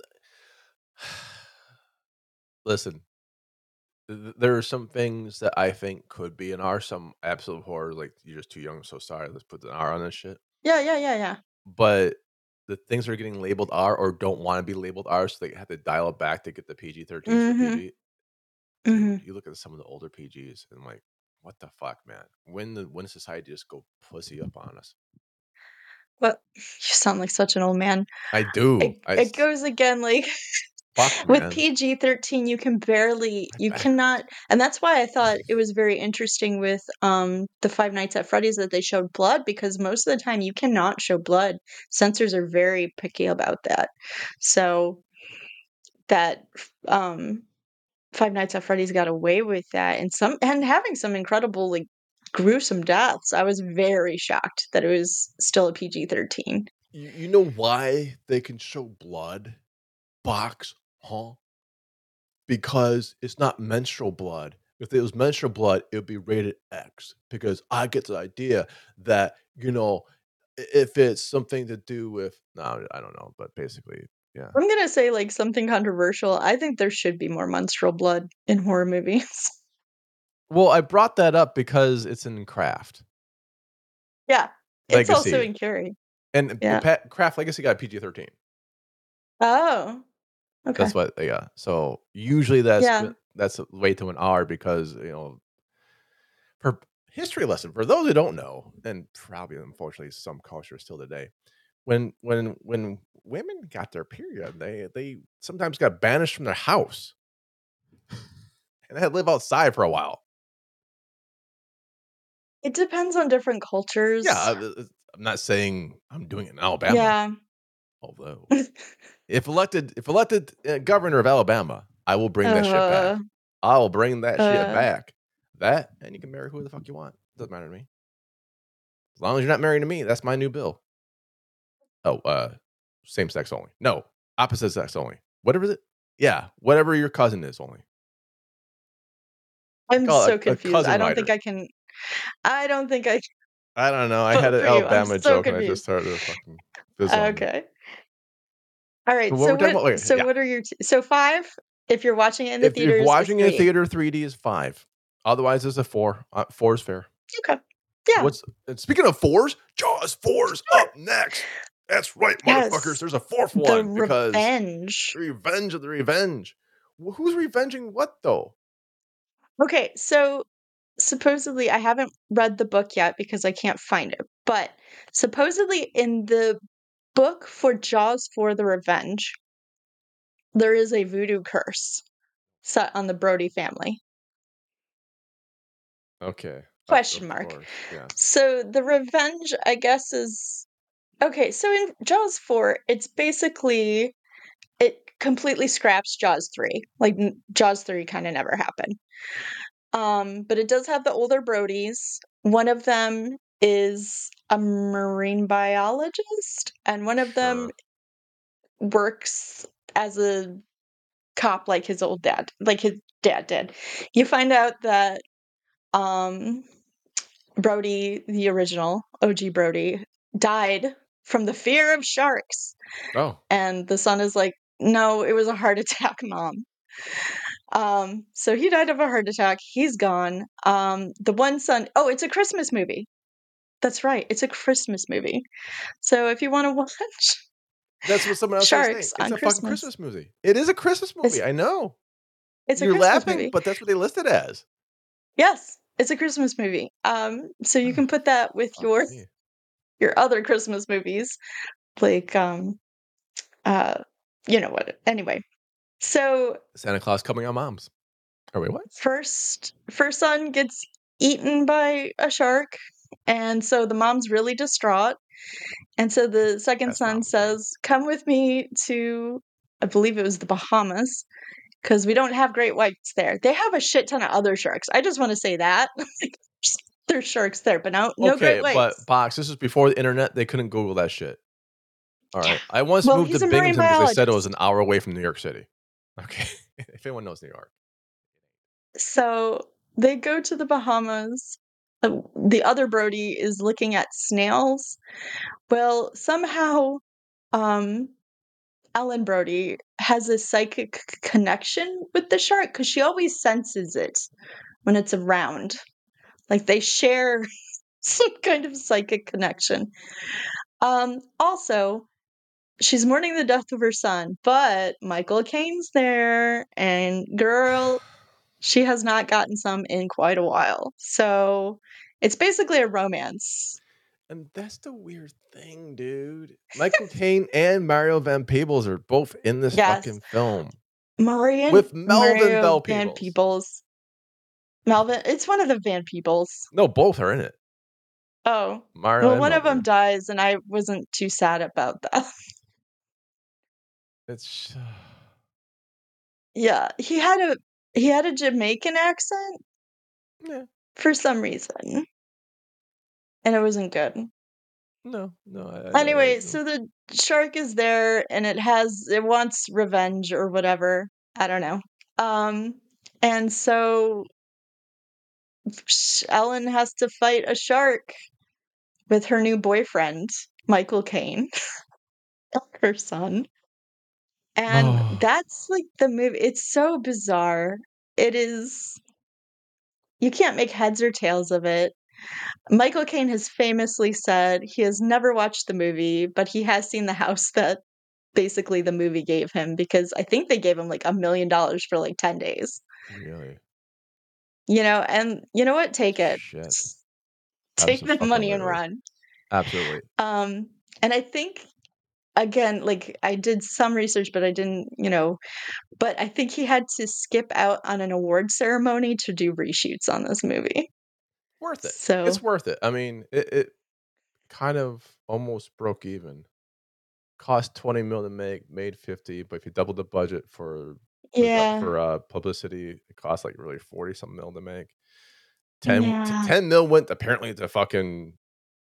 listen, th- there are some things that I think could be an R, some absolute horror, like you're just too young, I'm so sorry. Let's put an R on this shit. Yeah, yeah, yeah, yeah. But the things that are getting labeled R or don't want to be labeled R, so they have to dial it back to get the P G thirteens for Mhm. P G. Dude, Mhm. you look at some of the older P Gs and like, what the fuck, man? When the when does society just go pussy up on us? Well, you sound like such an old man. I do. It I it s- goes again like fuck, with man. P G thirteen, you can barely My you back cannot hurts. and that's why I thought it was very interesting with, um, the Five Nights at Freddy's that they showed blood because most of the time you cannot show blood. Censors are very picky about that. So that, um, Five Nights at Freddy's got away with that and some and having some incredible, like, gruesome deaths. I was very shocked that it was still a P G thirteen. You, you know why they can show blood? Box, huh? Because it's not menstrual blood. If it was menstrual blood, it would be rated X because I get the idea that, you know, i- if it's something to do with, no, I don't know, but basically, yeah. I'm gonna say, like, something controversial. I think there should be more menstrual blood in horror movies. Well, I brought that up because it's in Craft Yeah, it's also Legacy, in Curie. and the Yeah. Pat Craft Legacy got P G thirteen. Oh, okay. That's what they got. So usually that's Yeah. w- that's way to an R because you know for history lesson for those who don't know, and probably unfortunately some cultures still today, when when when women got their period, they they sometimes got banished from their house and they had to live outside for a while. It depends on different Yeah, cultures. I, uh, I'm not saying I'm doing it in Alabama, Yeah. although if elected if elected uh, governor of Alabama, I will bring that shit Uh, back. I will bring that shit uh, back. That and you can marry who the fuck you want. Doesn't matter to me. As long as you're not married to me, that's my new bill. Oh, uh, same sex only. No, opposite sex only. Whatever it. Yeah, whatever your cousin is only. I I'm call it so a, a confused. I cousin don't think rider. I can I don't think I can I don't know. I had vote an for you. I'm Alabama so joke and I just confused. started to fucking fizz on me. Okay. All But right. what So we're talking what about? Wait, so yeah. what are your t so five if you're watching it in the If you're theaters, a watching in three. theater, three D is five. Otherwise, it's a four. Uh, four is fair. Okay. Yeah. What's and speaking of fours? Jaws fours Sure. up next. That's right, motherfuckers. Yes. There's a fourth The one because revenge. the revenge of the revenge. Wh- Who's revenging what though? Okay, so supposedly I haven't read the book yet because I can't find it, but supposedly in the book for Jaws for the Revenge, there is a voodoo curse set on the Brody family. Okay, of, Question of mark. course, yes. So the revenge, I guess, is okay. So in Jaws four, it's basically it completely scraps Jaws three. Like n- Jaws three kind of never happened. Um, but it does have the older Brodies. One of them is a marine biologist, and one of them Sure. works as a cop like his old dad, like his dad did. You find out that um, Brody, the original O G Brody, died from the fear of sharks. Oh. And the son is like, no, it was a heart attack, Mom. Um, so he died of a heart attack. He's gone. Um, the one son, oh, it's a Christmas movie. That's right. It's a Christmas movie. So if you want to watch That's what someone else was saying. Sharks It's on a fucking Christmas, Christmas movie. It is a Christmas it's movie. I know. it's a You're Christmas laughing, movie. but that's what they listed as. Yes, it's a Christmas movie. Um, so you can put that with Fuck your me. your other Christmas movies, like um, uh, you know what? Anyway, so Santa Claus coming on moms. Oh wait, what? first first son gets eaten by a shark, and so the mom's really distraught. And so the second That's son mom's right. says, "Come with me to, I believe it was the Bahamas, because we don't have great whites there. They have a shit ton of other sharks. I just want to say that there's sharks there, but no, no Okay, great but whites." Box, this was before the internet. They couldn't Google that shit. All Yeah. right. I once Well, moved to he's a marine Binghamton because they said it was biologist. an hour away from New York City. Okay. If anyone knows New York. So they go to the Bahamas. Uh, The other Brody is looking at snails. Well, somehow, um, Ellen Brody has a psychic c- connection with the shark because she always senses it when it's around. Like they share some kind of psychic connection. Um, also, she's mourning the death of her son, but Michael Caine's there, and girl, she has not gotten some in quite a while. So it's basically a romance. And that's the weird thing, dude. Michael Caine and Mario Van Peebles are both in this Yes. fucking film Marion, with Melvin Mario Bell Van Peebles. Peebles. Melvin, it's one of the Van Peebles. No, both are in it. Oh, Mario well, and one of Melvin. them dies, and I wasn't too sad about that. It's Yeah, he had a he had a Jamaican accent yeah. for some reason, and it wasn't good. No, no. I, I, Anyway, I, so the shark is there, and it has it wants revenge or whatever. I don't know. Um, and so sh- Ellen has to fight a shark with her new boyfriend, Michael Caine, her son. And oh, that's like the movie. It's so bizarre. It is, you can't make heads or tails of it. Michael Caine has famously said he has never watched the movie, but he has seen the house that basically the movie gave him because I think they gave him like a million dollars for like ten days. really? You know, and you know what? Take it. Shit. Take the money and Absolutely. run. Absolutely. Um, and I think again, like I did some research, but I didn't, you know, but I think he had to skip out on an award ceremony to do reshoots on this movie. Worth it. So It's worth it. I mean, it, it kind of almost broke even. Cost twenty mil to make, made fifty, but if you double the budget for produ- yeah, for uh publicity, it costs like really forty some mil to make. ten, t- yeah. ten mil went apparently to fucking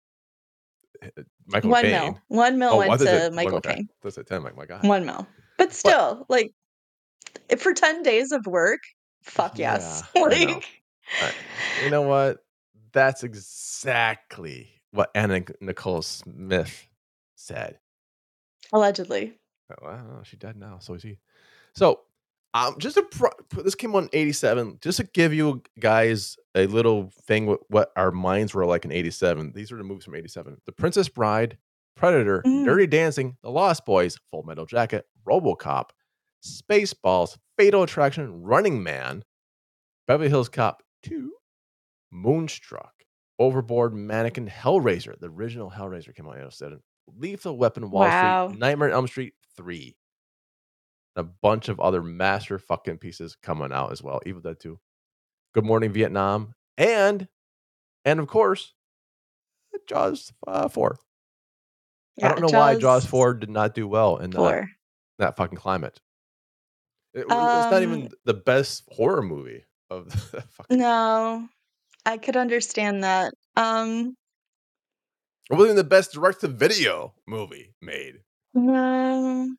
uh, Michael One mil. Caine. One mil Oh, went what is to it? One, Michael okay. Caine. That's it. ten. Like, my God. One mil. But But still, like for ten days of work, fuck yes. yeah, I know. Like I, you know what? That's exactly what Anna Nicole Smith said. allegedly. Oh, I don't know. She dead now. So is he. So, um, just to pro- this came on eighty-seven. Just to give you guys a little thing, what, what our minds were like in eighty-seven. These are the movies from eighty-seven: The Princess Bride, Predator, Mm. Dirty Dancing, The Lost Boys, Full Metal Jacket, RoboCop, Spaceballs, Fatal Attraction, Running Man, Beverly Hills Cop two, Moonstruck, Overboard, Mannequin, Hellraiser. The original Hellraiser came out in oh seven. Lethal Weapon, Wall Street, Wow. Nightmare on Elm Street three. A bunch of other master fucking pieces coming out as well. Evil Dead two, Good Morning Vietnam, and and of course Jaws uh, four. I Yeah, don't know why Jaws Jaws four did not do well in that four. that fucking climate. It, it's not Um even the best horror movie of the fucking. no, I could understand that. Um It wasn't even the best direct to video movie made. no.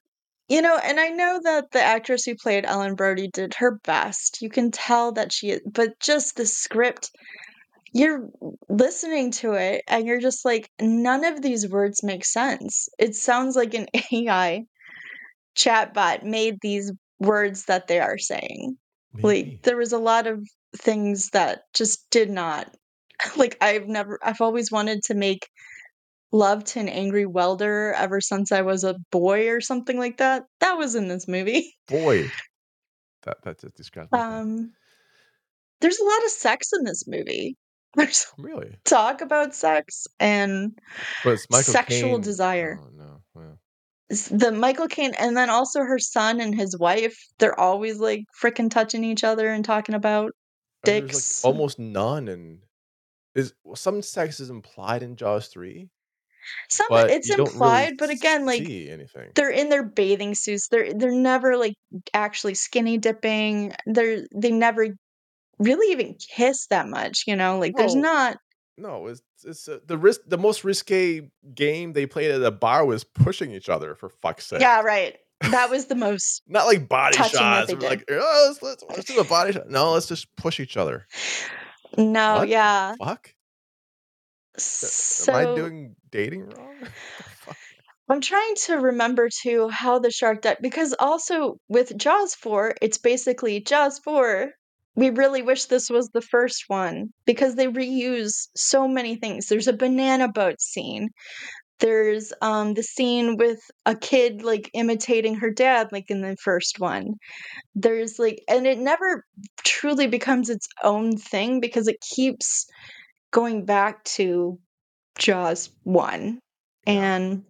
You know, and I know that the actress who played Ellen Brody did her best. You can tell that she but just the script, you're listening to it and you're just like, none of these words make sense. It sounds like an A I chatbot made these words that they are saying. Like, Maybe. there was a lot of things that just did not like, I've never I've always wanted to make love to an angry welder ever since I was a boy or something like that. That was in this movie. Boy. That that just describes my dad. Um there's a lot of sex in this movie. There's Really? talk about sex and But it's Michael sexual Caine. desire. Oh, no. Well, S the Michael Caine and then also her son and his wife, they're always, like, fricking touching each other and talking about and there's, like, dicks. almost none and is well, some sex is implied in Jaws three, Some but it's you don't really implied, but again, like, see anything. they're in their bathing suits. They're they're never, like, actually skinny dipping. They're they never really even kiss that much, you know? Like, there's Well, not no, it's it's, uh, the risk the most risque game they played at a bar was pushing each other, for fuck's Yeah, sake. right. That was the most Not like body touching that shots. they We're did. like, "Oh, let's let's let's do a body shot." No, let's just push each other. No, What the yeah. fuck? Uh, am I So, doing dating wrong? What the fuck? I'm trying to remember too how the shark died because also with Jaws four, it's basically Jaws four. We really wish this was the first one because they reuse so many things. There's a banana boat scene. There's um the scene with a kid like imitating her dad like in the first one. There's like and it never truly becomes its own thing because it keeps going back to Jaws one. Yeah. And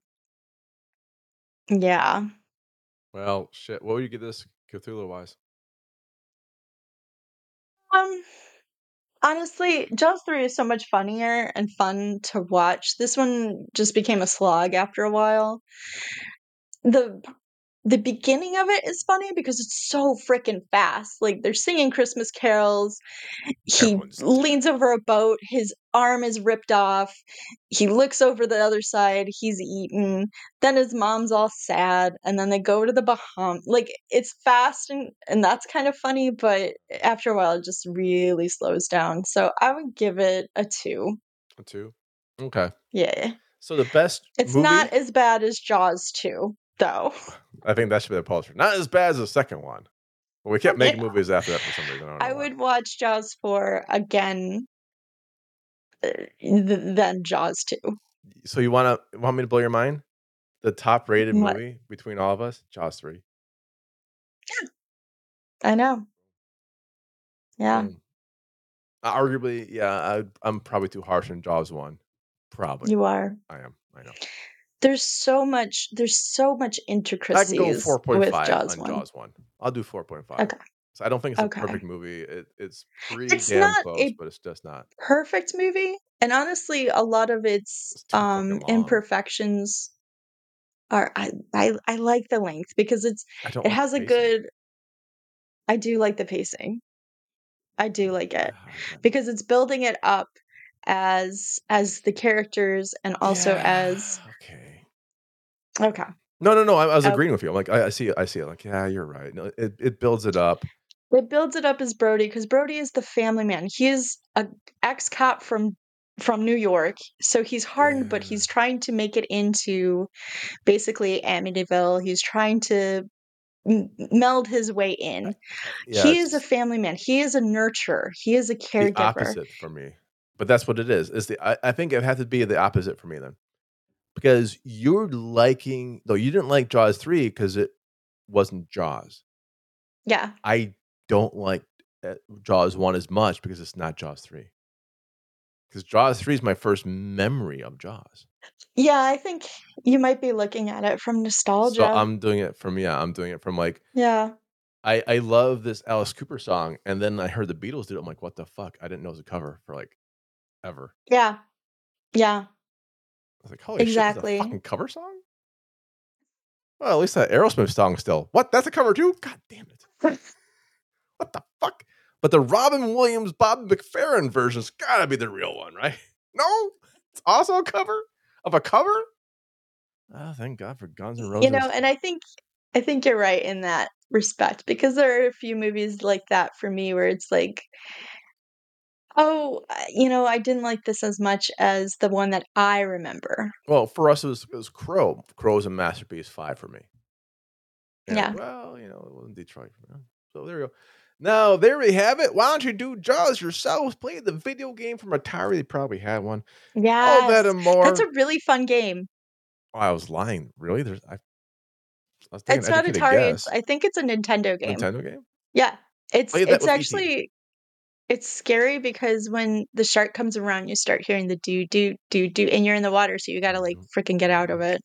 yeah. Well, shit. What would you give this Cthulhu-wise? Um Honestly, Jaws three is so much funnier and fun to watch. This one just became a slog after a while. The the beginning of it is funny because it's so freaking fast. Like they're singing Christmas carols. He Everyone's dead. leans over a boat, his arm is ripped off. He looks over the other side, he's eaten. Then his mom's all sad, and then they go to the Bahamas. Like it's fast and and that's kind of funny, but after a while it just really slows down. So I would give it a two. A two? Okay. Yeah. So the best It's not movie? as bad as Jaws two, though. I think that should be the poster. Not as bad as the second one. But we kept making Yeah. movies after that for some reason. I don't know I why. would watch Jaws four again, uh, th than Jaws two. So you wanna want me to blow your mind? The top rated What? movie between all of us? Jaws three. Yeah, I know. Yeah, Boom. Uh, arguably, yeah, I I'm probably too harsh on Jaws one. Probably. you are. I am. I know. There's so much there's so much I can go intricacies with four point five Jaws on one. Jaws one. I'll do four point five. Okay, So I don't think it's a okay. perfect movie. It, it's pretty It's damn not close, a but it's just not. perfect movie, and honestly, a lot of its, It's too fucking um, long. imperfections are I I I like the length because it's I don't it like has the a pacing. good I do like the pacing. I do Mm, like it ah, but- because it's building it up as as the characters and also yeah. as Okay. okay. No, no, no. I, I was Oh, agreeing with you. I'm like, I, I see it. I see it. Like, yeah, you're right. No, it, it builds it up. it builds it up as Brody because Brody is the family man. He is a ex-cop from from New York, so he's hardened, but Yeah. he's trying to make it into basically Amityville. He's trying to m- meld his way I, in. I, yeah. He is a It's family man. He is a nurturer. He is a the caregiver. opposite for me. But that's what it is. Is the I, I think it had to be the opposite for me then. Because you're liking though you didn't like Jaws three because it wasn't Jaws. Yeah. I don't like uh, Jaws one as much because it's not Jaws three. Because Jaws three is my first memory of Jaws. Yeah, I think you might be looking at it from So nostalgia. I'm doing it from yeah, I'm doing it from like Yeah. I I love this Alice Cooper song, and then I heard the Beatles do it. I'm like, what the fuck? I didn't know it was a cover for like ever. Yeah. Yeah. I was like, holy shit, this is a Exactly. fucking cover song? Well, at least that Aerosmith song still. What? That's a cover too? God damn it. What the fuck? But the Robin Williams, Bob McFerrin version's gotta be the real one, right? No? It's also a cover of a cover? Oh, thank God for Guns N' You Roses. know, and I think I think you're right in that respect, because there are a few movies like that for me where it's like, "Oh, uh, you know, I didn't like this as much as the one that I remember." Well, for us, it was it was Crow. Crow is a masterpiece five for me. And, Yeah. well, you know, it wasn't Detroit. uh, So there you go. Now, there we have it. Why don't you do Jaws yourselves? Play the video game from Atari. They probably had one. All that Yes. and That's more. a really fun game. Oh, I was lying. Really? There's I, I was taking It's an not educated Atari, it's guess. I think it's a Nintendo game. Nintendo game? Yeah. It's Play that it's with E T. actually it's scary because when the shark comes around, you start hearing the "doo doo doo doo," and you're in the water, so you gotta, like, freaking get out of it.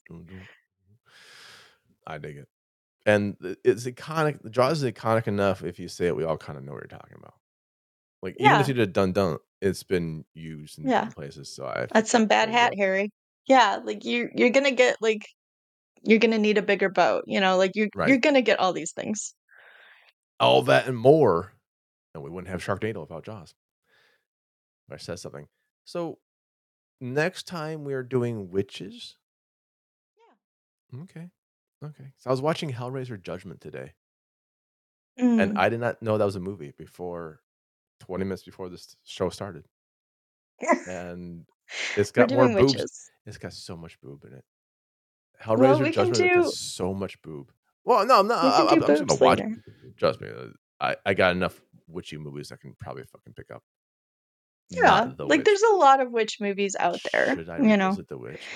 I dig it. And th- it's iconic. The Jaws is iconic enough. If you say it, we all kind of know what you're talking about. Like, even if Yeah, you did dun dun, it's been used in yeah. different places. So I think That's some that bad holds hat, up. Harry. Yeah, like, you you're gonna get, like you're gonna need a bigger boat, you know, like, you're you're Right. gonna get all these things. All that and more. And we wouldn't have Sharknado without Jaws. If I said something. So next time we're doing witches. Okay. Okay. So I was watching Hellraiser Judgment today, Yeah. and Mm. I did not know that was a movie before twenty minutes before this show started. And it's We're got more doing boobs. witches. It's got so much boob in it. Well, Hellraiser we can Judgment, it got do so much boob. Well, no, I'm not. we can I, do I'm I'm just gonna boobs watch. later. Trust me, uh, I I got enough witchy movies I can probably fucking pick up. Yeah, Not The like, Witch. there's a lot of witch movies out there, Should I you know? revisit The Witch?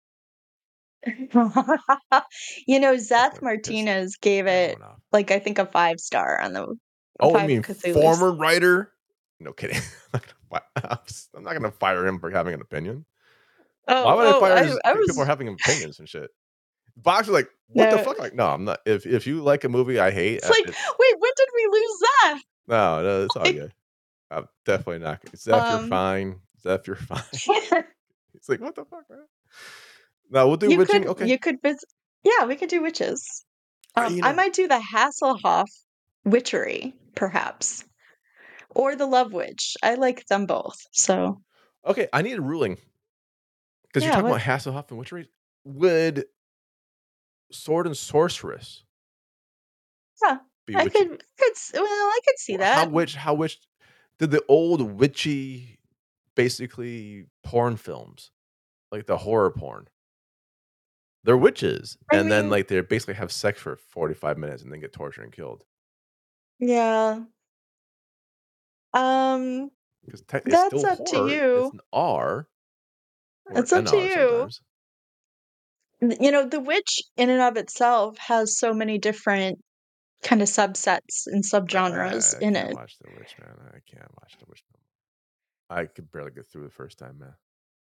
You know, Zeth Fucking piss Martinez gave it, everyone off. like, I think a five star on the Oh, you five mean Cthulhus. former writer? No kidding. I'm not gonna fi I'm not gonna fire him for having an opinion. Why Oh, would I oh, fire I his I p people are was having opinions and shit? Box was like, "What the no, fuck?" Like, "No, I'm not." If if you like a movie I hate, it's uh, like, it's "Wait, when did we lose Zeth?" no, no, it's all Like, good. I'm definitely not Zeph, you're um, fine. Zeph, you're fine. It's like, "What the fuck, man?" No, we'll do you witching, could okay. you could vis yeah, we could do witches. Uh, Um, you I know might do the Hasselhoff witchery, perhaps, or the Love Witch. I like them both, so okay, I need a ruling because 'cause you're yeah, talking what about Hasselhoff and witchery. Would Sword and Sorceress yeah, be I could witchy? could s well, I could see Wh how that. witch how witch did the old witchy, basically porn films, like the horror porn, they're witches, I and then, mean, like, they basically have sex for forty-five minutes and then get tortured and killed. yeah, um, 'Cause tech it's that's still up to horror, it's you. an R or It's up an to R you. sometimes. N You know, the witch in and of itself has so many different kinda subsets and I subgenres I I in can't it. watch The Witch, man, I can't watch The Witch no more. I could barely get through the first time, man.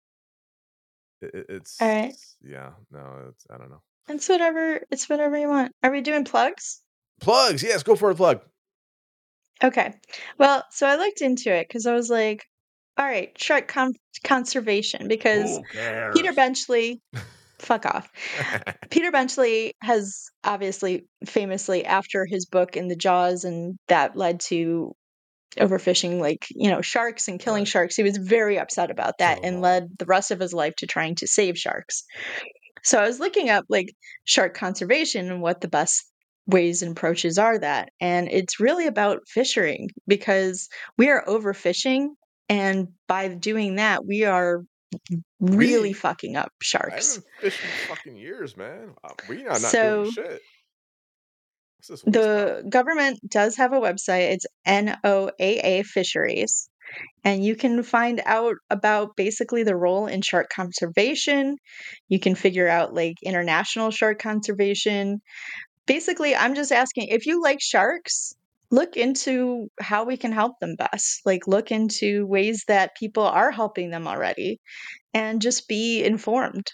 It it Alright. it's yeah, no, it's I don't know. It's whatever it's whatever you want. Are we doing plugs? Plugs, yes, go for a plug. Okay. Well, so I looked into it because I was like, "Alright, shark con conservation," because Who Peter cares? Benchley fuck off. Peter Benchley has obviously famously, after his book in the Jaws and that led to overfishing, like, you know, sharks and killing Right. sharks, he was very upset about that Kill 'em and all. led the rest of his life to trying to save sharks. So I was looking up, like, shark conservation and what the best ways and approaches are that, and it's really about fishing because we are overfishing, and by doing that, we are really We? fucking up I sharks. haven't fished in fucking years, man. Uh, we are not doing So shit. What's this we stuff? the government does have a website, it's N O A A Fisheries, and you can find out about basically the role in shark conservation. You can figure out, like, international shark conservation. Basically, I'm just asking, if you like sharks, look into how we can help them best. Like, look into ways that people are helping them already, and just be informed.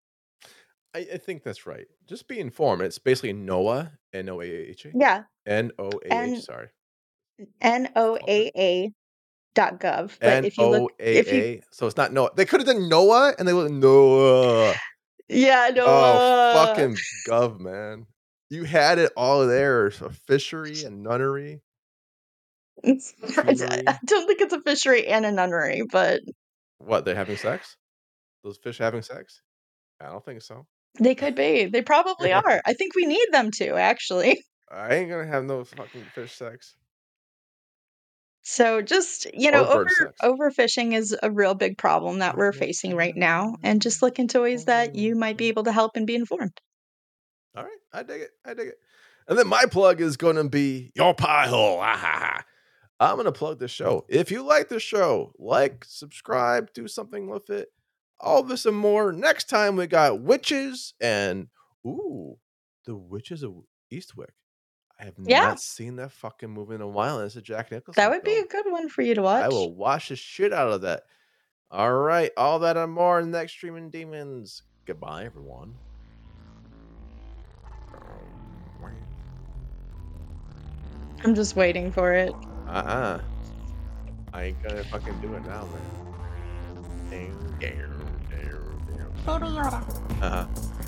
I I think that's right. Just be informed. It's basically NOAA, N O A H A? Yeah, N O A H, and sorry. Faltered. N O A A dot gov, but if you look if you N O A A? So it's not Noah. They could have done Noah and they would Noah. yeah, no, Oh, uh fucking gov, man. You had it all there. So fishery and nunnery, It's it's I fumery. don't think it's a fishery and a nunnery, but What, they're having sex? Those fish having sex? I don't think so. They could be. They probably are. I think we need them to, actually. I ain't gonna have no fucking fish sex. So just, you know, Or bird over sex. overfishing is a real big problem that we're facing right now, and just look into ways that you might be able to help and be informed. All right, I dig it. I dig it. And then my plug is going to be your pie hole. Ah, ha, ha. I'm going to plug the show. If you like the show, like, subscribe, do something with it. All this and more. Next time we got witches and ooh, the Witches of Eastwick. I have Yeah. not seen that fucking movie in a while. And it's a Jack Nicholson That would be film. a good one for you to watch. I will watch the shit out of that. All right, all that and more in the next Streaming Demons. Goodbye, everyone. I'm just waiting for it. Uh-uh. I ain't gonna fucking do it now, man. Uh-huh.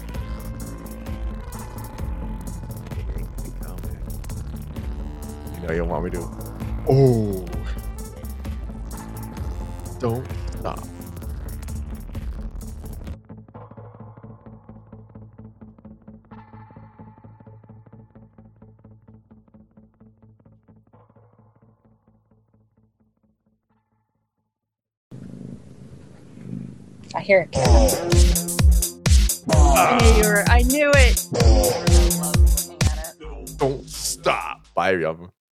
You know you want me to. Oh. Don't stop. I hear it. I knew you were. I knew it. Don't stop. Bye, everyone.